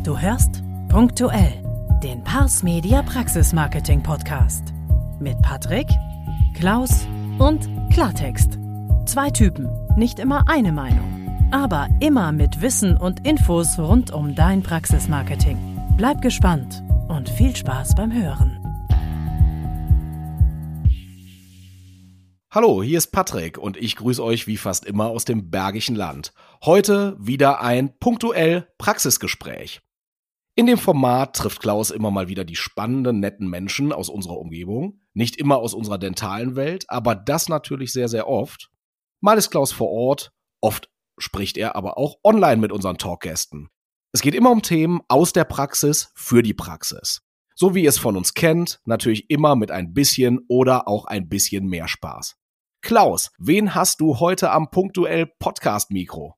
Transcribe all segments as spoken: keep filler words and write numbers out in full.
Du hörst Punktuell, den Pars Media Praxis Marketing Podcast. Mit Patrick, Klaus und Klartext. Zwei Typen, nicht immer eine Meinung, aber immer mit Wissen und Infos rund um dein Praxismarketing. Bleib gespannt und viel Spaß beim Hören. Hallo, hier ist Patrick und ich grüße euch wie fast immer aus dem Bergischen Land. Heute wieder ein punktuell Praxisgespräch. In dem Format trifft Klaus immer mal wieder die spannenden, netten Menschen aus unserer Umgebung. Nicht immer aus unserer dentalen Welt, aber das natürlich sehr, sehr oft. Mal ist Klaus vor Ort, oft spricht er aber auch online mit unseren Talkgästen. Es geht immer um Themen aus der Praxis für die Praxis. So wie ihr es von uns kennt, natürlich immer mit ein bisschen oder auch ein bisschen mehr Spaß. Klaus, wen hast du heute am punktuell Podcast-Mikro?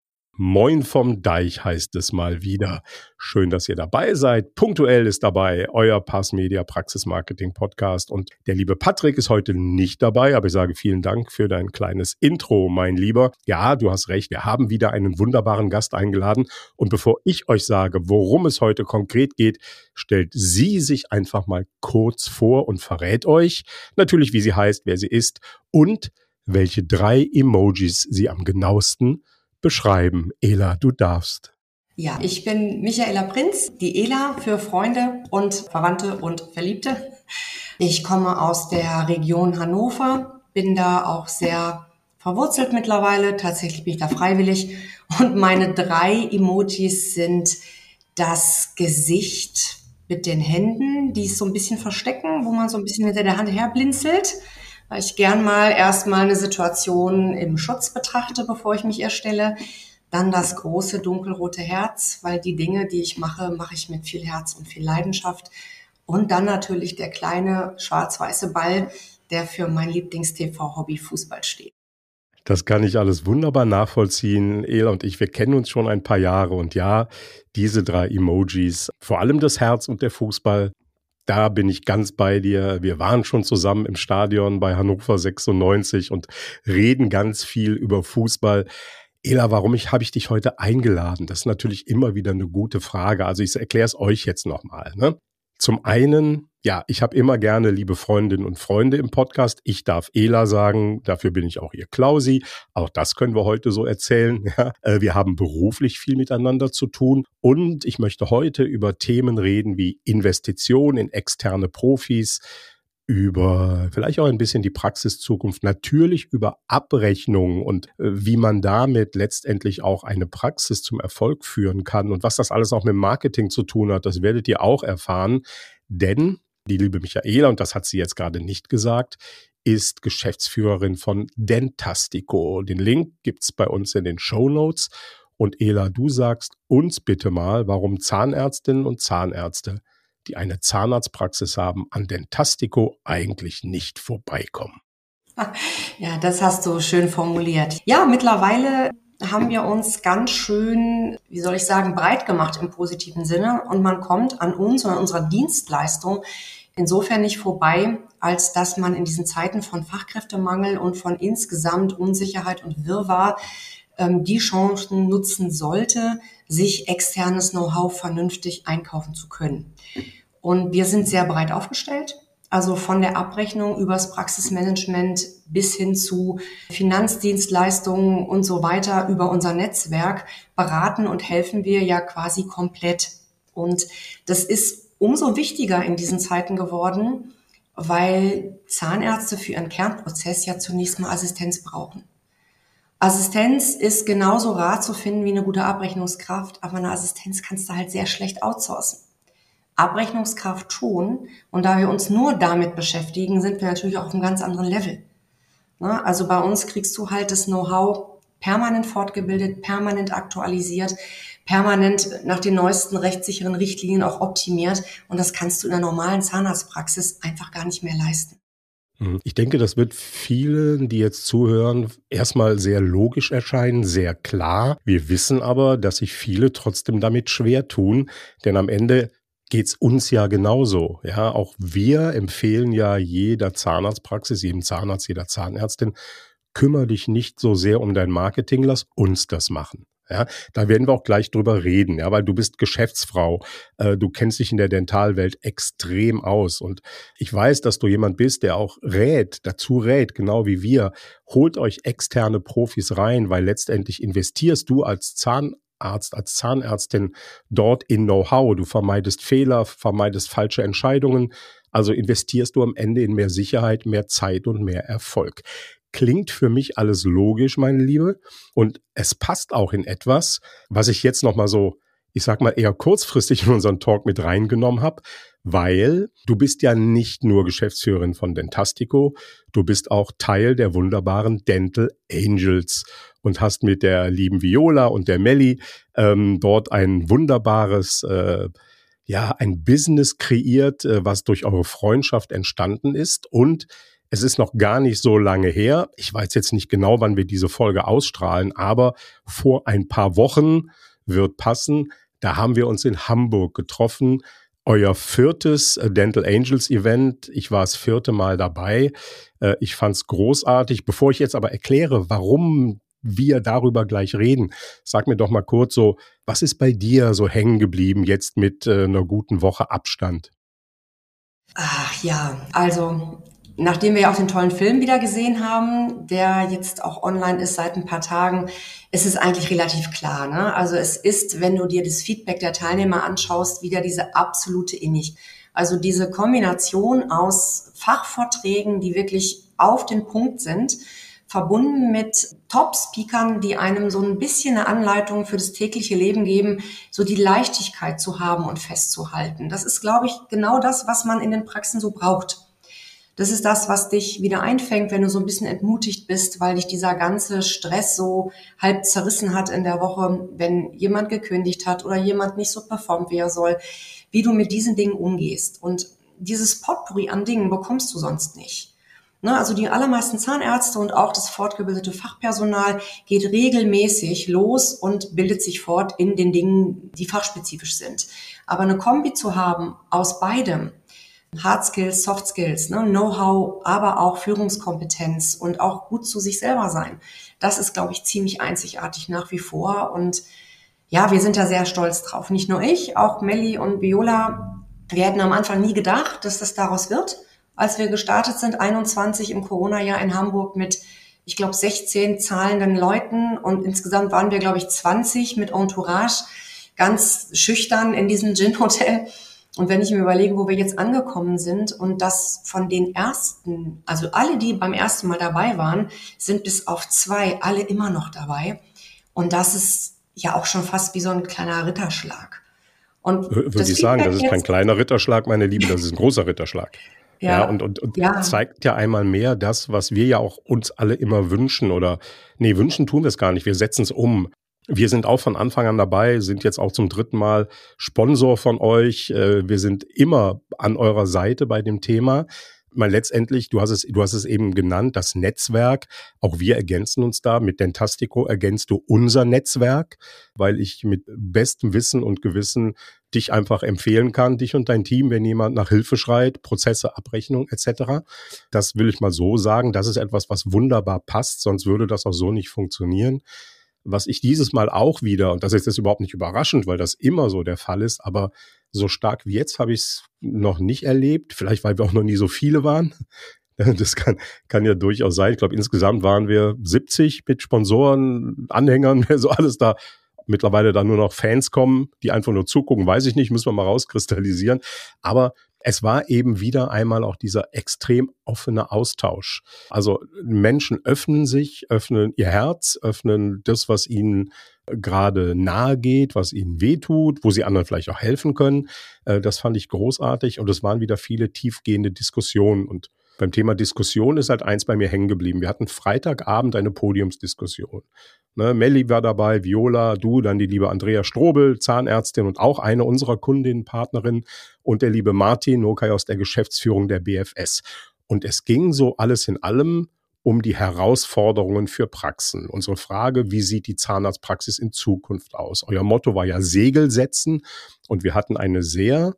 Moin vom Deich heißt es mal wieder. Schön, dass ihr dabei seid. Punktuell ist dabei euer Pars Media Praxis Marketing Podcast und der liebe Patrick ist heute nicht dabei, aber ich sage vielen Dank für dein kleines Intro, mein Lieber. Ja, du hast recht, wir haben wieder einen wunderbaren Gast eingeladen und bevor ich euch sage, worum es heute konkret geht, stellt sie sich einfach mal kurz vor und verrät euch natürlich, wie sie heißt, wer sie ist und welche drei Emojis sie am genauesten beschreiben. Ela, du darfst. Ja, ich bin Michaela Prinz, die Ela für Freunde und Verwandte und Verliebte. Ich komme aus der Region Hannover, bin da auch sehr verwurzelt mittlerweile. Tatsächlich bin ich da freiwillig. Und meine drei Emojis sind das Gesicht mit den Händen, die es so ein bisschen verstecken, wo man so ein bisschen hinter der Hand herblinzelt, weil ich gern mal erstmal eine Situation im Schutz betrachte, bevor ich mich erstelle. Dann das große dunkelrote Herz, weil die Dinge, die ich mache, mache ich mit viel Herz und viel Leidenschaft. Und dann natürlich der kleine schwarz-weiße Ball, der für mein Lieblings-T V-Hobby Fußball steht. Das kann ich alles wunderbar nachvollziehen. Ela und ich, wir kennen uns schon ein paar Jahre. Und ja, diese drei Emojis, vor allem das Herz und der Fußball, da bin ich ganz bei dir. Wir waren schon zusammen im Stadion bei Hannover sechsundneunzig und reden ganz viel über Fußball. Ela, warum ich, habe ich dich heute eingeladen? Das ist natürlich immer wieder eine gute Frage. Also ich erkläre es euch jetzt nochmal, ne? Zum einen, ja, ich habe immer gerne liebe Freundinnen und Freunde im Podcast. Ich darf Ela sagen, dafür bin ich auch ihr Klausi. Auch das können wir heute so erzählen. Ja. Wir haben beruflich viel miteinander zu tun. Und ich möchte heute über Themen reden wie Investition in externe Profis, über vielleicht auch ein bisschen die Praxiszukunft, natürlich über Abrechnungen und äh, wie man damit letztendlich auch eine Praxis zum Erfolg führen kann und was das alles auch mit Marketing zu tun hat, das werdet ihr auch erfahren, denn die liebe Michaela, und das hat sie jetzt gerade nicht gesagt, ist Geschäftsführerin von Dentastico. Den Link gibt's bei uns in den Shownotes und Ela, du sagst uns bitte mal, warum Zahnärztinnen und Zahnärzte, die eine Zahnarztpraxis haben, an Dentastico eigentlich nicht vorbeikommen. Ja, das hast du schön formuliert. Ja, mittlerweile haben wir uns ganz schön, wie soll ich sagen, breit gemacht im positiven Sinne und man kommt an uns und an unserer Dienstleistung insofern nicht vorbei, als dass man in diesen Zeiten von Fachkräftemangel und von insgesamt Unsicherheit und Wirrwarr ähm, die Chancen nutzen sollte, sich externes Know-how vernünftig einkaufen zu können. Und wir sind sehr breit aufgestellt, also von der Abrechnung übers Praxismanagement bis hin zu Finanzdienstleistungen und so weiter über unser Netzwerk beraten und helfen wir ja quasi komplett. Und das ist umso wichtiger in diesen Zeiten geworden, weil Zahnärzte für ihren Kernprozess ja zunächst mal Assistenz brauchen. Assistenz ist genauso rar zu finden wie eine gute Abrechnungskraft, aber eine Assistenz kannst du halt sehr schlecht outsourcen. Abrechnungskraft schon, und da wir uns nur damit beschäftigen, sind wir natürlich auch auf einem ganz anderen Level. Also bei uns kriegst du halt das Know-how permanent fortgebildet, permanent aktualisiert, permanent nach den neuesten rechtssicheren Richtlinien auch optimiert, und das kannst du in einer normalen Zahnarztpraxis einfach gar nicht mehr leisten. Ich denke, das wird vielen, die jetzt zuhören, erstmal sehr logisch erscheinen, sehr klar. Wir wissen aber, dass sich viele trotzdem damit schwer tun, denn am Ende geht's uns ja genauso. Ja, auch wir empfehlen ja jeder Zahnarztpraxis, jedem Zahnarzt, jeder Zahnärztin, kümmere dich nicht so sehr um dein Marketing, lass uns das machen. Ja, da werden wir auch gleich drüber reden, ja, weil du bist Geschäftsfrau, äh, du kennst dich in der Dentalwelt extrem aus und ich weiß, dass du jemand bist, der auch rät, dazu rät, genau wie wir. Holt euch externe Profis rein, weil letztendlich investierst du als Zahnarzt, als Zahnärztin dort in Know-how. Du vermeidest Fehler, vermeidest falsche Entscheidungen, also investierst du am Ende in mehr Sicherheit, mehr Zeit und mehr Erfolg. Klingt für mich alles logisch, meine Liebe. Und es passt auch in etwas, was ich jetzt nochmal so, ich sag mal eher kurzfristig in unseren Talk mit reingenommen habe, weil du bist ja nicht nur Geschäftsführerin von Dentastico, du bist auch Teil der wunderbaren Dental Angels und hast mit der lieben Viola und der Melli ähm, dort ein wunderbares, äh, ja, ein Business kreiert, äh, was durch eure Freundschaft entstanden ist und es ist noch gar nicht so lange her. Ich weiß jetzt nicht genau, wann wir diese Folge ausstrahlen, aber vor ein paar Wochen wird passen. Da haben wir uns in Hamburg getroffen. Euer viertes Dental Angels Event. Ich war das vierte Mal dabei. Ich fand es großartig. Bevor ich jetzt aber erkläre, warum wir darüber gleich reden, sag mir doch mal kurz so, was ist bei dir so hängen geblieben jetzt mit einer guten Woche Abstand? Ach ja, also nachdem wir ja auch den tollen Film wieder gesehen haben, der jetzt auch online ist seit ein paar Tagen, ist es eigentlich relativ klar, ne? Also es ist, wenn du dir das Feedback der Teilnehmer anschaust, wieder diese absolute Innigkeit. Also diese Kombination aus Fachvorträgen, die wirklich auf den Punkt sind, verbunden mit Top-Speakern, die einem so ein bisschen eine Anleitung für das tägliche Leben geben, so die Leichtigkeit zu haben und festzuhalten. Das ist, glaube ich, genau das, was man in den Praxen so braucht. Das ist das, was dich wieder einfängt, wenn du so ein bisschen entmutigt bist, weil dich dieser ganze Stress so halb zerrissen hat in der Woche, wenn jemand gekündigt hat oder jemand nicht so performt, wie er soll, wie du mit diesen Dingen umgehst. Und dieses Potpourri an Dingen bekommst du sonst nicht. Ne, also die allermeisten Zahnärzte und auch das fortgebildete Fachpersonal geht regelmäßig los und bildet sich fort in den Dingen, die fachspezifisch sind. Aber eine Kombi zu haben aus beidem, Hard Skills, Soft Skills, ne, Know-how, aber auch Führungskompetenz und auch gut zu sich selber sein. Das ist, glaube ich, ziemlich einzigartig nach wie vor. Und ja, wir sind da sehr stolz drauf. Nicht nur ich, auch Melli und Viola. Wir hätten am Anfang nie gedacht, dass das daraus wird. Als wir gestartet sind, einundzwanzig im Corona-Jahr in Hamburg mit, ich glaube, sechzehn zahlenden Leuten. Und insgesamt waren wir, glaube ich, zwanzig mit Entourage, ganz schüchtern in diesem Gin-Hotel. Und wenn ich mir überlege, wo wir jetzt angekommen sind und das von den ersten, also alle, die beim ersten Mal dabei waren, sind bis auf zwei alle immer noch dabei. Und das ist ja auch schon fast wie so ein kleiner Ritterschlag. Und würde ich sagen, das ist kein kleiner Ritterschlag, meine Liebe, das ist ein großer Ritterschlag. Ja, ja, und, und, und ja. zeigt ja einmal mehr das, was wir ja auch uns alle immer wünschen oder, nee, wünschen tun wir es gar nicht, wir setzen es um. Wir sind auch von Anfang an dabei, sind jetzt auch zum dritten Mal Sponsor von euch. Wir sind immer an eurer Seite bei dem Thema. Mal letztendlich, du hast es, du hast es eben genannt, das Netzwerk. Auch wir ergänzen uns da. Mit Dentastico ergänzt du unser Netzwerk, weil ich mit bestem Wissen und Gewissen dich einfach empfehlen kann, dich und dein Team, wenn jemand nach Hilfe schreit, Prozesse, Abrechnung et cetera. Das will ich mal so sagen. Das ist etwas, was wunderbar passt, sonst würde das auch so nicht funktionieren. Was ich dieses Mal auch wieder, und das ist jetzt überhaupt nicht überraschend, weil das immer so der Fall ist, aber so stark wie jetzt habe ich es noch nicht erlebt. Vielleicht, weil wir auch noch nie so viele waren. Das kann, kann ja durchaus sein. Ich glaube, insgesamt waren wir siebzig mit Sponsoren, Anhängern, so alles da. Mittlerweile da nur noch Fans kommen, die einfach nur zugucken, weiß ich nicht, müssen wir mal rauskristallisieren. Aber es war eben wieder einmal auch dieser extrem offene Austausch. Also Menschen öffnen sich, öffnen ihr Herz, öffnen das, was ihnen gerade nahe geht, was ihnen wehtut, wo sie anderen vielleicht auch helfen können. Das fand ich großartig und es waren wieder viele tiefgehende Diskussionen. Und beim Thema Diskussion ist halt eins bei mir hängen geblieben. Wir hatten Freitagabend eine Podiumsdiskussion. Ne, Melli war dabei, Viola, du, dann die liebe Andrea Strobel, Zahnärztin und auch eine unserer Kundinnen, Partnerin und der liebe Martin Nokai aus der Geschäftsführung der B F S. Und es ging so alles in allem um die Herausforderungen für Praxen. Unsere Frage, wie sieht die Zahnarztpraxis in Zukunft aus? Euer Motto war ja Segel setzen und wir hatten eine sehr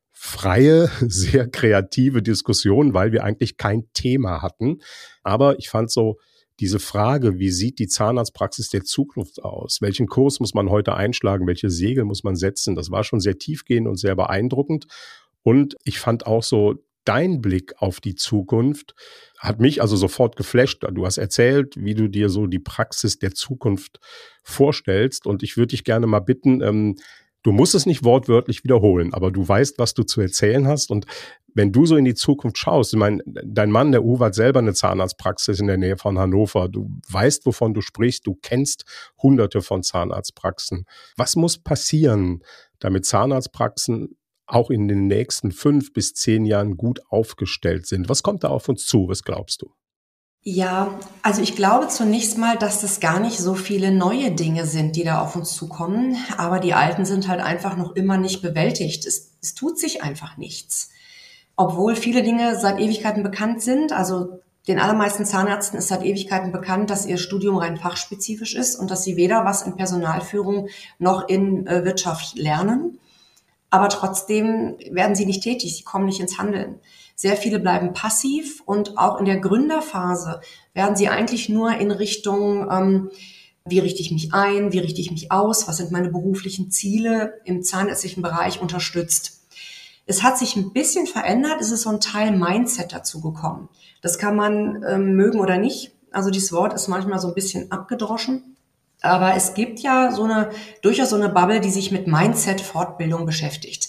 freie, sehr kreative Diskussion, weil wir eigentlich kein Thema hatten. Aber ich fand so, diese Frage, wie sieht die Zahnarztpraxis der Zukunft aus? Welchen Kurs muss man heute einschlagen? Welche Segel muss man setzen? Das war schon sehr tiefgehend und sehr beeindruckend. Und ich fand auch so, dein Blick auf die Zukunft hat mich also sofort geflasht. Du hast erzählt, wie du dir so die Praxis der Zukunft vorstellst. Und ich würde dich gerne mal bitten, ähm, du musst es nicht wortwörtlich wiederholen, aber du weißt, was du zu erzählen hast. Und wenn du so in die Zukunft schaust, ich meine, dein Mann, der Uwe, hat selber eine Zahnarztpraxis in der Nähe von Hannover. Du weißt, wovon du sprichst. Du kennst hunderte von Zahnarztpraxen. Was muss passieren, damit Zahnarztpraxen auch in den nächsten fünf bis zehn Jahren gut aufgestellt sind? Was kommt da auf uns zu? Was glaubst du? Ja, also ich glaube zunächst mal, dass das gar nicht so viele neue Dinge sind, die da auf uns zukommen. Aber die alten sind halt einfach noch immer nicht bewältigt. Es, es tut sich einfach nichts. Obwohl viele Dinge seit Ewigkeiten bekannt sind. Also den allermeisten Zahnärzten ist seit Ewigkeiten bekannt, dass ihr Studium rein fachspezifisch ist und dass sie weder was in Personalführung noch in äh, Wirtschaft lernen. Aber trotzdem werden sie nicht tätig, sie kommen nicht ins Handeln. Sehr viele bleiben passiv und auch in der Gründerphase werden sie eigentlich nur in Richtung, ähm, wie richte ich mich ein, wie richte ich mich aus, was sind meine beruflichen Ziele im zahnärztlichen Bereich unterstützt. Es hat sich ein bisschen verändert, es ist so ein Teil Mindset dazu gekommen. Das kann man ähm, mögen oder nicht. Also dieses Wort ist manchmal so ein bisschen abgedroschen. Aber es gibt ja so eine, durchaus so eine Bubble, die sich mit Mindset-Fortbildung beschäftigt.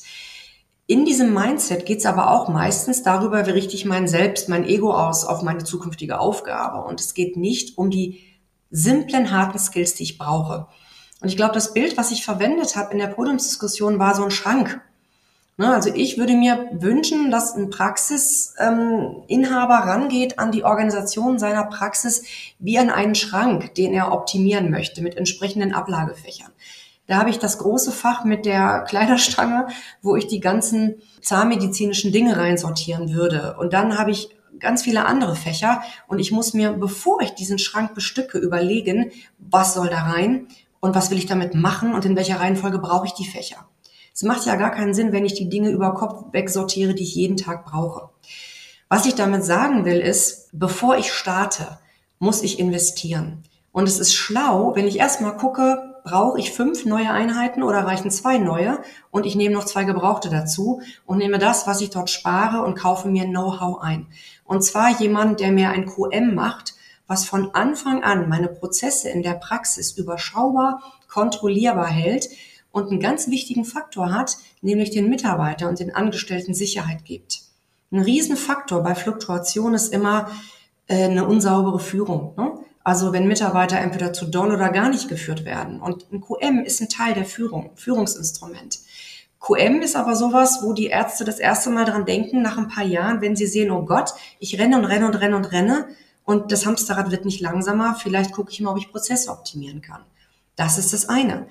In diesem Mindset geht es aber auch meistens darüber, wie richte ich mein Selbst, mein Ego aus auf meine zukünftige Aufgabe. Und es geht nicht um die simplen, harten Skills, die ich brauche. Und ich glaube, das Bild, was ich verwendet habe in der Podiumsdiskussion, war so ein Schrank. Also ich würde mir wünschen, dass ein Praxisinhaber ähm, rangeht an die Organisation seiner Praxis wie an einen Schrank, den er optimieren möchte mit entsprechenden Ablagefächern. Da habe ich das große Fach mit der Kleiderstange, wo ich die ganzen zahnmedizinischen Dinge reinsortieren würde. Und dann habe ich ganz viele andere Fächer und ich muss mir, bevor ich diesen Schrank bestücke, überlegen, was soll da rein und was will ich damit machen und in welcher Reihenfolge brauche ich die Fächer. Es macht ja gar keinen Sinn, wenn ich die Dinge über Kopf wegsortiere, die ich jeden Tag brauche. Was ich damit sagen will, ist, bevor ich starte, muss ich investieren. Und es ist schlau, wenn ich erstmal gucke, brauche ich fünf neue Einheiten oder reichen zwei neue und ich nehme noch zwei Gebrauchte dazu und nehme das, was ich dort spare und kaufe mir Know-how ein. Und zwar jemand, der mir ein Q M macht, was von Anfang an meine Prozesse in der Praxis überschaubar, kontrollierbar hält, und einen ganz wichtigen Faktor hat, nämlich den Mitarbeiter und den Angestellten Sicherheit gibt. Ein Riesenfaktor bei Fluktuation ist immer äh, eine unsaubere Führung. Ne? Also wenn Mitarbeiter entweder zu doll oder gar nicht geführt werden. Und ein Q M ist ein Teil der Führung, Führungsinstrument. Q M ist aber sowas, wo die Ärzte das erste Mal dran denken, nach ein paar Jahren, wenn sie sehen, oh Gott, ich renne und renne und renne und renne und das Hamsterrad wird nicht langsamer, vielleicht gucke ich mal, ob ich Prozesse optimieren kann. Das ist das eine.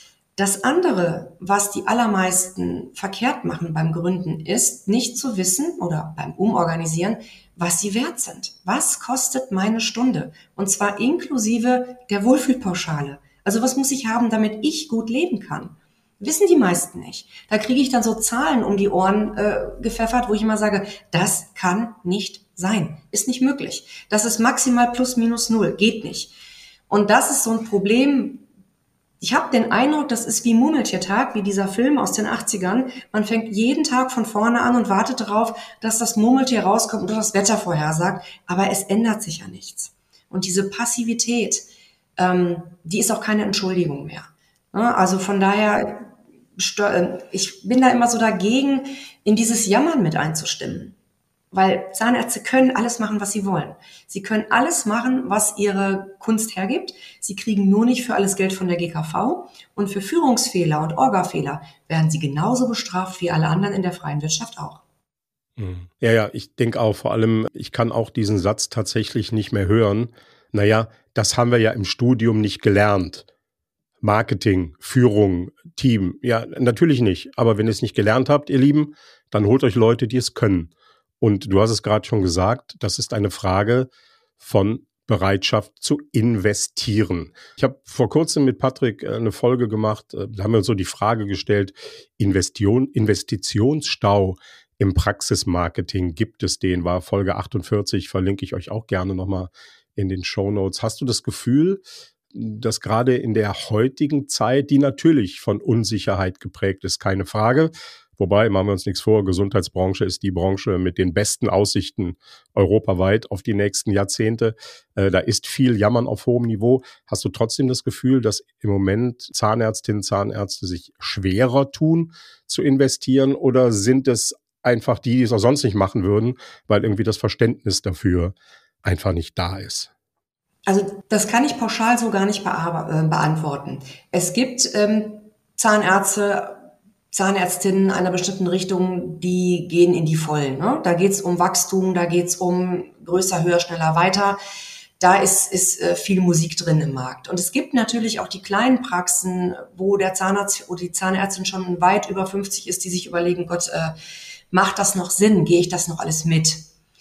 Das andere, was die allermeisten verkehrt machen beim Gründen, ist, nicht zu wissen oder beim Umorganisieren, was sie wert sind. Was kostet meine Stunde? Und zwar inklusive der Wohlfühlpauschale. Also was muss ich haben, damit ich gut leben kann? Wissen die meisten nicht. Da kriege ich dann so Zahlen um die Ohren äh, gepfeffert, wo ich immer sage, das kann nicht sein. Ist nicht möglich. Das ist maximal plus minus null. Geht nicht. Und das ist so ein Problem. Ich habe den Eindruck, das ist wie Murmeltiertag, wie dieser Film aus den achtzigern. Man fängt jeden Tag von vorne an und wartet darauf, dass das Murmeltier rauskommt und das Wetter vorhersagt. Aber es ändert sich ja nichts. Und diese Passivität, ähm, die ist auch keine Entschuldigung mehr. Also von daher, ich bin da immer so dagegen, in dieses Jammern mit einzustimmen. Weil Zahnärzte können alles machen, was sie wollen. Sie können alles machen, was ihre Kunst hergibt. Sie kriegen nur nicht für alles Geld von der G K V. Und für Führungsfehler und Orgafehler werden sie genauso bestraft wie alle anderen in der freien Wirtschaft auch. Ja, ja, ich denke auch vor allem, ich kann auch diesen Satz tatsächlich nicht mehr hören. Naja, das haben wir ja im Studium nicht gelernt. Marketing, Führung, Team. Ja, natürlich nicht. Aber wenn ihr es nicht gelernt habt, ihr Lieben, dann holt euch Leute, die es können. Und du hast es gerade schon gesagt, das ist eine Frage von Bereitschaft zu investieren. Ich habe vor kurzem mit Patrick eine Folge gemacht, da haben wir uns so die Frage gestellt, Investion, Investitionsstau im Praxismarketing, gibt es den? War Folge achtundvierzig, verlinke ich euch auch gerne nochmal in den Shownotes. Hast du das Gefühl, dass gerade in der heutigen Zeit, die natürlich von Unsicherheit geprägt ist, keine Frage, wobei, machen wir uns nichts vor, Gesundheitsbranche ist die Branche mit den besten Aussichten europaweit auf die nächsten Jahrzehnte. Äh, da ist viel Jammern auf hohem Niveau. Hast du trotzdem das Gefühl, dass im Moment Zahnärztinnen, Zahnärzte sich schwerer tun zu investieren, oder sind es einfach die, die es auch sonst nicht machen würden, weil irgendwie das Verständnis dafür einfach nicht da ist? Also das kann ich pauschal so gar nicht bear- äh, beantworten. Es gibt ähm, Zahnärzte, Zahnärztinnen einer bestimmten Richtung, die gehen in die Vollen. Ne? Da geht's um Wachstum, da geht's um größer, höher, schneller, weiter. Da ist, ist äh, viel Musik drin im Markt. Und es gibt natürlich auch die kleinen Praxen, wo der Zahnarzt oder die Zahnärztin schon weit über fünfzig ist, die sich überlegen, Gott, äh, macht das noch Sinn? Gehe ich das noch alles mit?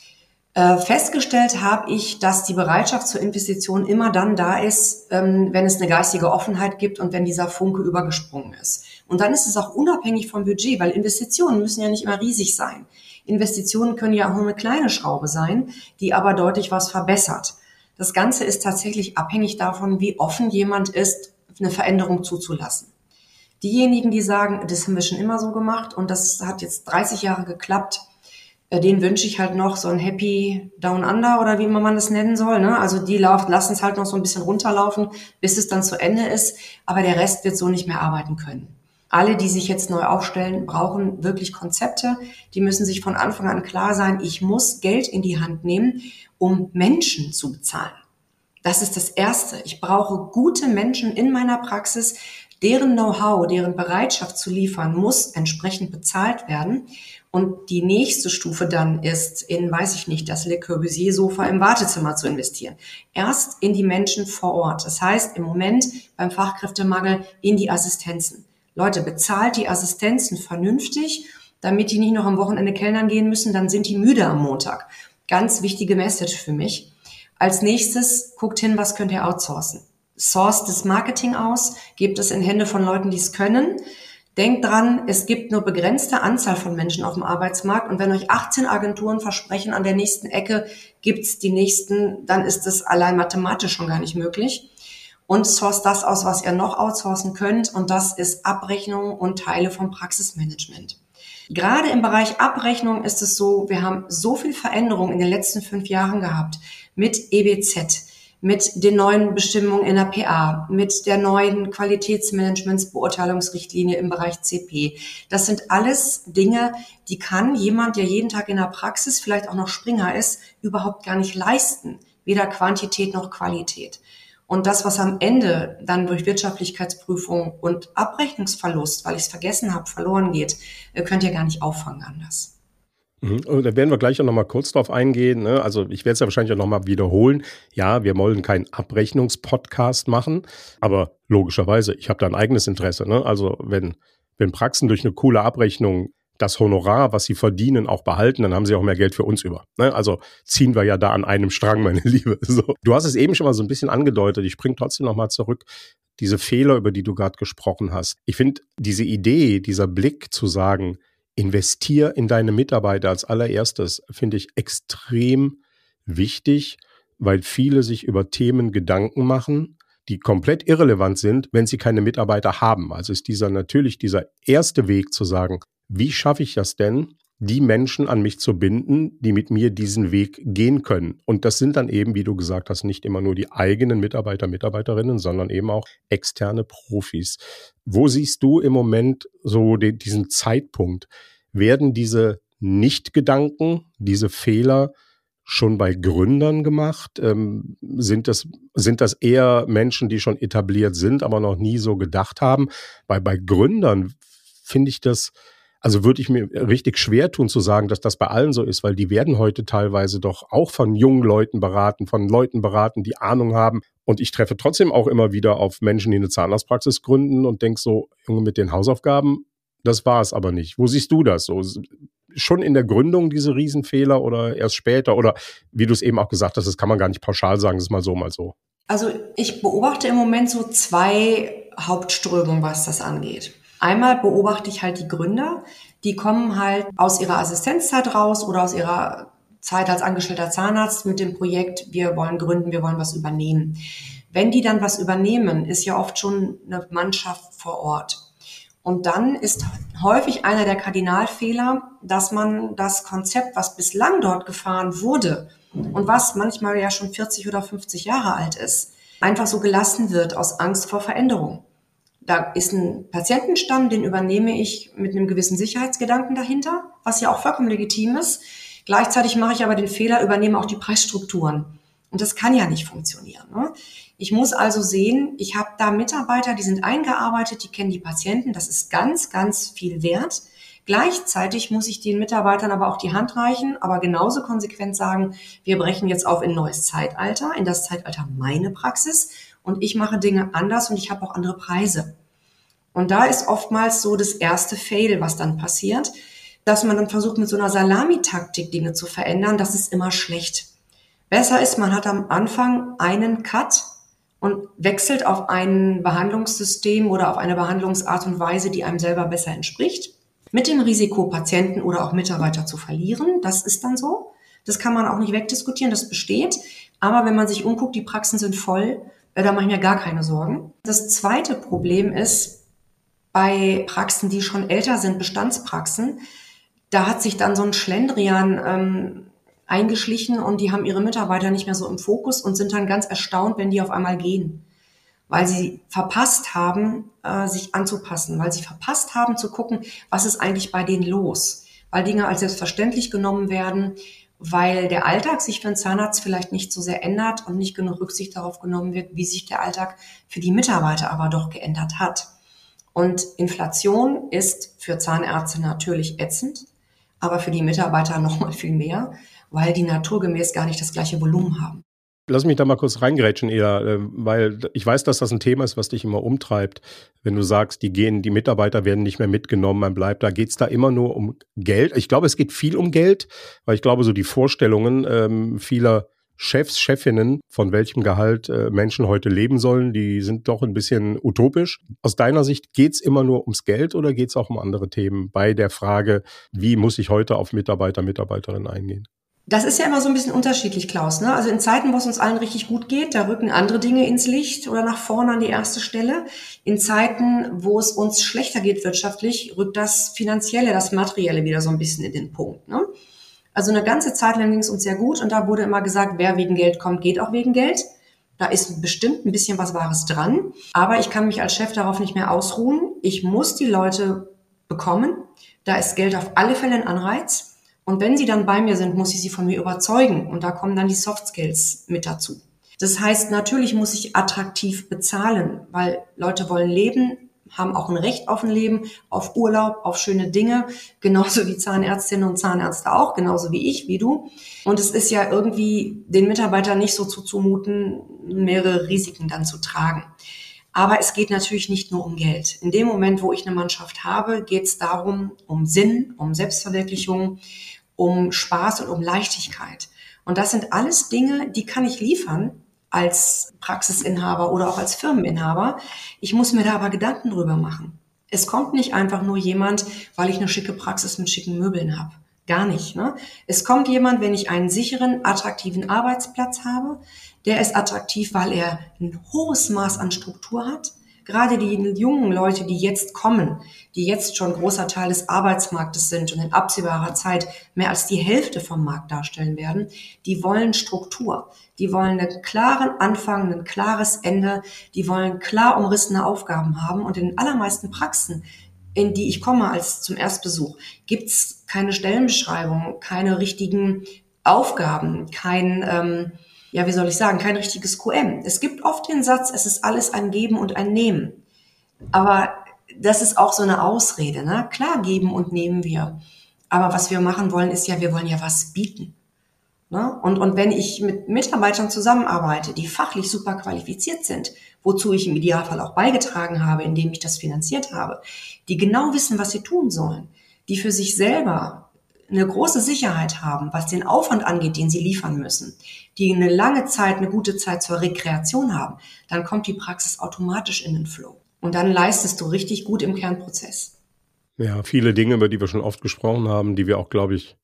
Äh, festgestellt habe ich, dass die Bereitschaft zur Investition immer dann da ist, ähm, wenn es eine geistige Offenheit gibt und wenn dieser Funke übergesprungen ist. Und dann ist es auch unabhängig vom Budget, weil Investitionen müssen ja nicht immer riesig sein. Investitionen können ja auch nur eine kleine Schraube sein, die aber deutlich was verbessert. Das Ganze ist tatsächlich abhängig davon, wie offen jemand ist, eine Veränderung zuzulassen. Diejenigen, die sagen, das haben wir schon immer so gemacht und das hat jetzt dreißig Jahre geklappt, den wünsche ich halt noch so ein Happy Down Under oder wie immer man das nennen soll. Ne? Also die lassen es halt noch so ein bisschen runterlaufen, bis es dann zu Ende ist. Aber der Rest wird so nicht mehr arbeiten können. Alle, die sich jetzt neu aufstellen, brauchen wirklich Konzepte. Die müssen sich von Anfang an klar sein, ich muss Geld in die Hand nehmen, um Menschen zu bezahlen. Das ist das Erste. Ich brauche gute Menschen in meiner Praxis. Deren Know-how, deren Bereitschaft zu liefern, muss entsprechend bezahlt werden. Und die nächste Stufe dann ist, in, weiß ich nicht, das Le Corbusier-Sofa im Wartezimmer zu investieren. Erst in die Menschen vor Ort. Das heißt, im Moment beim Fachkräftemangel in die Assistenzen. Leute, bezahlt die Assistenzen vernünftig, damit die nicht noch am Wochenende kellnern gehen müssen, dann sind die müde am Montag. Ganz wichtige Message für mich. Als nächstes, guckt hin, was könnt ihr outsourcen. Sourced das Marketing aus, gebt es in Hände von Leuten, die es können. Denkt dran, es gibt nur begrenzte Anzahl von Menschen auf dem Arbeitsmarkt und wenn euch achtzehn Agenturen versprechen, an der nächsten Ecke gibt's die nächsten, dann ist es allein mathematisch schon gar nicht möglich. Und sourced das aus, was ihr noch outsourcen könnt, und das ist Abrechnung und Teile vom Praxismanagement. Gerade im Bereich Abrechnung ist es so, wir haben so viel Veränderung in den letzten fünf Jahren gehabt mit E B Z, mit den neuen Bestimmungen in der P A, mit der neuen Qualitätsmanagementsbeurteilungsrichtlinie im Bereich C P. Das sind alles Dinge, die kann jemand, der jeden Tag in der Praxis vielleicht auch noch Springer ist, überhaupt gar nicht leisten. Weder Quantität noch Qualität. Und das, was am Ende dann durch Wirtschaftlichkeitsprüfung und Abrechnungsverlust, weil ich es vergessen habe, verloren geht, könnt ihr gar nicht auffangen anders. Mhm. Da werden wir gleich auch noch mal kurz drauf eingehen. Ne? Also ich werde es ja wahrscheinlich auch noch mal wiederholen. Ja, wir wollen keinen Abrechnungspodcast machen, aber logischerweise, ich habe da ein eigenes Interesse. Ne? Also wenn, wenn Praxen durch eine coole Abrechnung das Honorar, was sie verdienen, auch behalten, dann haben sie auch mehr Geld für uns über. Ne? Also ziehen wir ja da an einem Strang, meine Liebe. So. Du hast es eben schon mal so ein bisschen angedeutet. Ich springe trotzdem noch mal zurück. Diese Fehler, über die du gerade gesprochen hast. Ich finde, diese Idee, dieser Blick zu sagen, investier in deine Mitarbeiter als allererstes, finde ich extrem wichtig, weil viele sich über Themen Gedanken machen, die komplett irrelevant sind, wenn sie keine Mitarbeiter haben. Also ist dieser natürlich dieser erste Weg zu sagen, wie schaffe ich das denn, die Menschen an mich zu binden, die mit mir diesen Weg gehen können. Und das sind dann eben, wie du gesagt hast, nicht immer nur die eigenen Mitarbeiter, Mitarbeiterinnen, sondern eben auch externe Profis. Wo siehst du im Moment so den, diesen Zeitpunkt? Werden diese Nicht-Gedanken, diese Fehler schon bei Gründern gemacht? Ähm, sind das, sind das eher Menschen, die schon etabliert sind, aber noch nie so gedacht haben? Weil bei Gründern finde ich das, also würde ich mir richtig schwer tun zu sagen, dass das bei allen so ist, weil die werden heute teilweise doch auch von jungen Leuten beraten, von Leuten beraten, die Ahnung haben. Und ich treffe trotzdem auch immer wieder auf Menschen, die eine Zahnarztpraxis gründen und denke so, Junge, mit den Hausaufgaben, das war es aber nicht. Wo siehst du das so? Schon in der Gründung diese Riesenfehler oder erst später? Oder wie du es eben auch gesagt hast, das kann man gar nicht pauschal sagen, das ist mal so, mal so. Also ich beobachte im Moment so zwei Hauptströmungen, was das angeht. Einmal beobachte ich halt die Gründer, die kommen halt aus ihrer Assistenzzeit raus oder aus ihrer Zeit als angestellter Zahnarzt mit dem Projekt, wir wollen gründen, wir wollen was übernehmen. Wenn die dann was übernehmen, ist ja oft schon eine Mannschaft vor Ort. Und dann ist häufig einer der Kardinalfehler, dass man das Konzept, was bislang dort gefahren wurde und was manchmal ja schon vierzig oder fünfzig Jahre alt ist, einfach so gelassen wird aus Angst vor Veränderung. Da ist ein Patientenstamm, den übernehme ich mit einem gewissen Sicherheitsgedanken dahinter, was ja auch vollkommen legitim ist. Gleichzeitig mache ich aber den Fehler, übernehme auch die Preisstrukturen. Und das kann ja nicht funktionieren, ne? Ich muss also sehen, ich habe da Mitarbeiter, die sind eingearbeitet, die kennen die Patienten, das ist ganz, ganz viel wert. Gleichzeitig muss ich den Mitarbeitern aber auch die Hand reichen, aber genauso konsequent sagen, wir brechen jetzt auf in ein neues Zeitalter, in das Zeitalter meine Praxis und ich mache Dinge anders und ich habe auch andere Preise. Und da ist oftmals so das erste Fail, was dann passiert, dass man dann versucht, mit so einer Salamitaktik Dinge zu verändern, das ist immer schlecht. Besser ist, man hat am Anfang einen Cut und wechselt auf ein Behandlungssystem oder auf eine Behandlungsart und Weise, die einem selber besser entspricht. Mit dem Risiko, Patienten oder auch Mitarbeiter zu verlieren. Das ist dann so. Das kann man auch nicht wegdiskutieren, das besteht. Aber wenn man sich umguckt, die Praxen sind voll, da mache ich mir gar keine Sorgen. Das zweite Problem ist, bei Praxen, die schon älter sind, Bestandspraxen, da hat sich dann so ein Schlendrian ähm, eingeschlichen und die haben ihre Mitarbeiter nicht mehr so im Fokus und sind dann ganz erstaunt, wenn die auf einmal gehen. Weil sie verpasst haben, äh, sich anzupassen, weil sie verpasst haben zu gucken, was ist eigentlich bei denen los. Weil Dinge als selbstverständlich genommen werden, weil der Alltag sich für einen Zahnarzt vielleicht nicht so sehr ändert und nicht genug Rücksicht darauf genommen wird, wie sich der Alltag für die Mitarbeiter aber doch geändert hat. Und Inflation ist für Zahnärzte natürlich ätzend, aber für die Mitarbeiter noch mal viel mehr, weil die naturgemäß gar nicht das gleiche Volumen haben. Lass mich da mal kurz reingrätschen, Ela, weil ich weiß, dass das ein Thema ist, was dich immer umtreibt. Wenn du sagst, die gehen, die Mitarbeiter werden nicht mehr mitgenommen, man bleibt da. Geht es da immer nur um Geld? Ich glaube, es geht viel um Geld, weil ich glaube, so die Vorstellungen ähm, vieler Chefs, Chefinnen, von welchem Gehalt äh, Menschen heute leben sollen, die sind doch ein bisschen utopisch. Aus deiner Sicht, geht es immer nur ums Geld oder geht es auch um andere Themen bei der Frage, wie muss ich heute auf Mitarbeiter, Mitarbeiterinnen eingehen? Das ist ja immer so ein bisschen unterschiedlich, Klaus, ne? Also in Zeiten, wo es uns allen richtig gut geht, da rücken andere Dinge ins Licht oder nach vorne an die erste Stelle. In Zeiten, wo es uns schlechter geht wirtschaftlich, rückt das Finanzielle, das Materielle wieder so ein bisschen in den Punkt, ne? Also eine ganze Zeit lang ging es uns sehr gut und da wurde immer gesagt, wer wegen Geld kommt, geht auch wegen Geld. Da ist bestimmt ein bisschen was Wahres dran. Aber ich kann mich als Chef darauf nicht mehr ausruhen. Ich muss die Leute bekommen. Da ist Geld auf alle Fälle ein Anreiz. Und wenn sie dann bei mir sind, muss ich sie von mir überzeugen. Und da kommen dann die Soft Skills mit dazu. Das heißt, natürlich muss ich attraktiv bezahlen, weil Leute wollen leben, haben auch ein Recht auf ein Leben, auf Urlaub, auf schöne Dinge. Genauso wie Zahnärztinnen und Zahnärzte auch, genauso wie ich, wie du. Und es ist ja irgendwie den Mitarbeitern nicht so zuzumuten, mehrere Risiken dann zu tragen. Aber es geht natürlich nicht nur um Geld. In dem Moment, wo ich eine Mannschaft habe, geht es darum, um Sinn, um Selbstverwirklichung, um Spaß und um Leichtigkeit. Und das sind alles Dinge, die kann ich liefern als Praxisinhaber oder auch als Firmeninhaber. Ich muss mir da aber Gedanken drüber machen. Es kommt nicht einfach nur jemand, weil ich eine schicke Praxis mit schicken Möbeln habe. Gar nicht, ne? Es kommt jemand, wenn ich einen sicheren, attraktiven Arbeitsplatz habe. Der ist attraktiv, weil er ein hohes Maß an Struktur hat. Gerade die jungen Leute, die jetzt kommen, die jetzt schon großer Teil des Arbeitsmarktes sind und in absehbarer Zeit mehr als die Hälfte vom Markt darstellen werden, die wollen Struktur. Die wollen einen klaren Anfang, ein klares Ende. Die wollen klar umrissene Aufgaben haben. Und in den allermeisten Praxen, in die ich komme als zum Erstbesuch, gibt's keine Stellenbeschreibung, keine richtigen Aufgaben, kein, ähm, ja, wie soll ich sagen, kein richtiges Q M. Es gibt oft den Satz, es ist alles ein Geben und ein Nehmen. Aber das ist auch so eine Ausrede, ne? Klar geben und nehmen wir. Aber was wir machen wollen, ist ja, wir wollen ja was bieten. Ne? Und, und wenn ich mit Mitarbeitern zusammenarbeite, die fachlich super qualifiziert sind, wozu ich im Idealfall auch beigetragen habe, indem ich das finanziert habe, die genau wissen, was sie tun sollen, die für sich selber eine große Sicherheit haben, was den Aufwand angeht, den sie liefern müssen, die eine lange Zeit, eine gute Zeit zur Rekreation haben, dann kommt die Praxis automatisch in den Flow. Und dann leistest du richtig gut im Kernprozess. Ja, viele Dinge, über die wir schon oft gesprochen haben, die wir auch, glaube ich,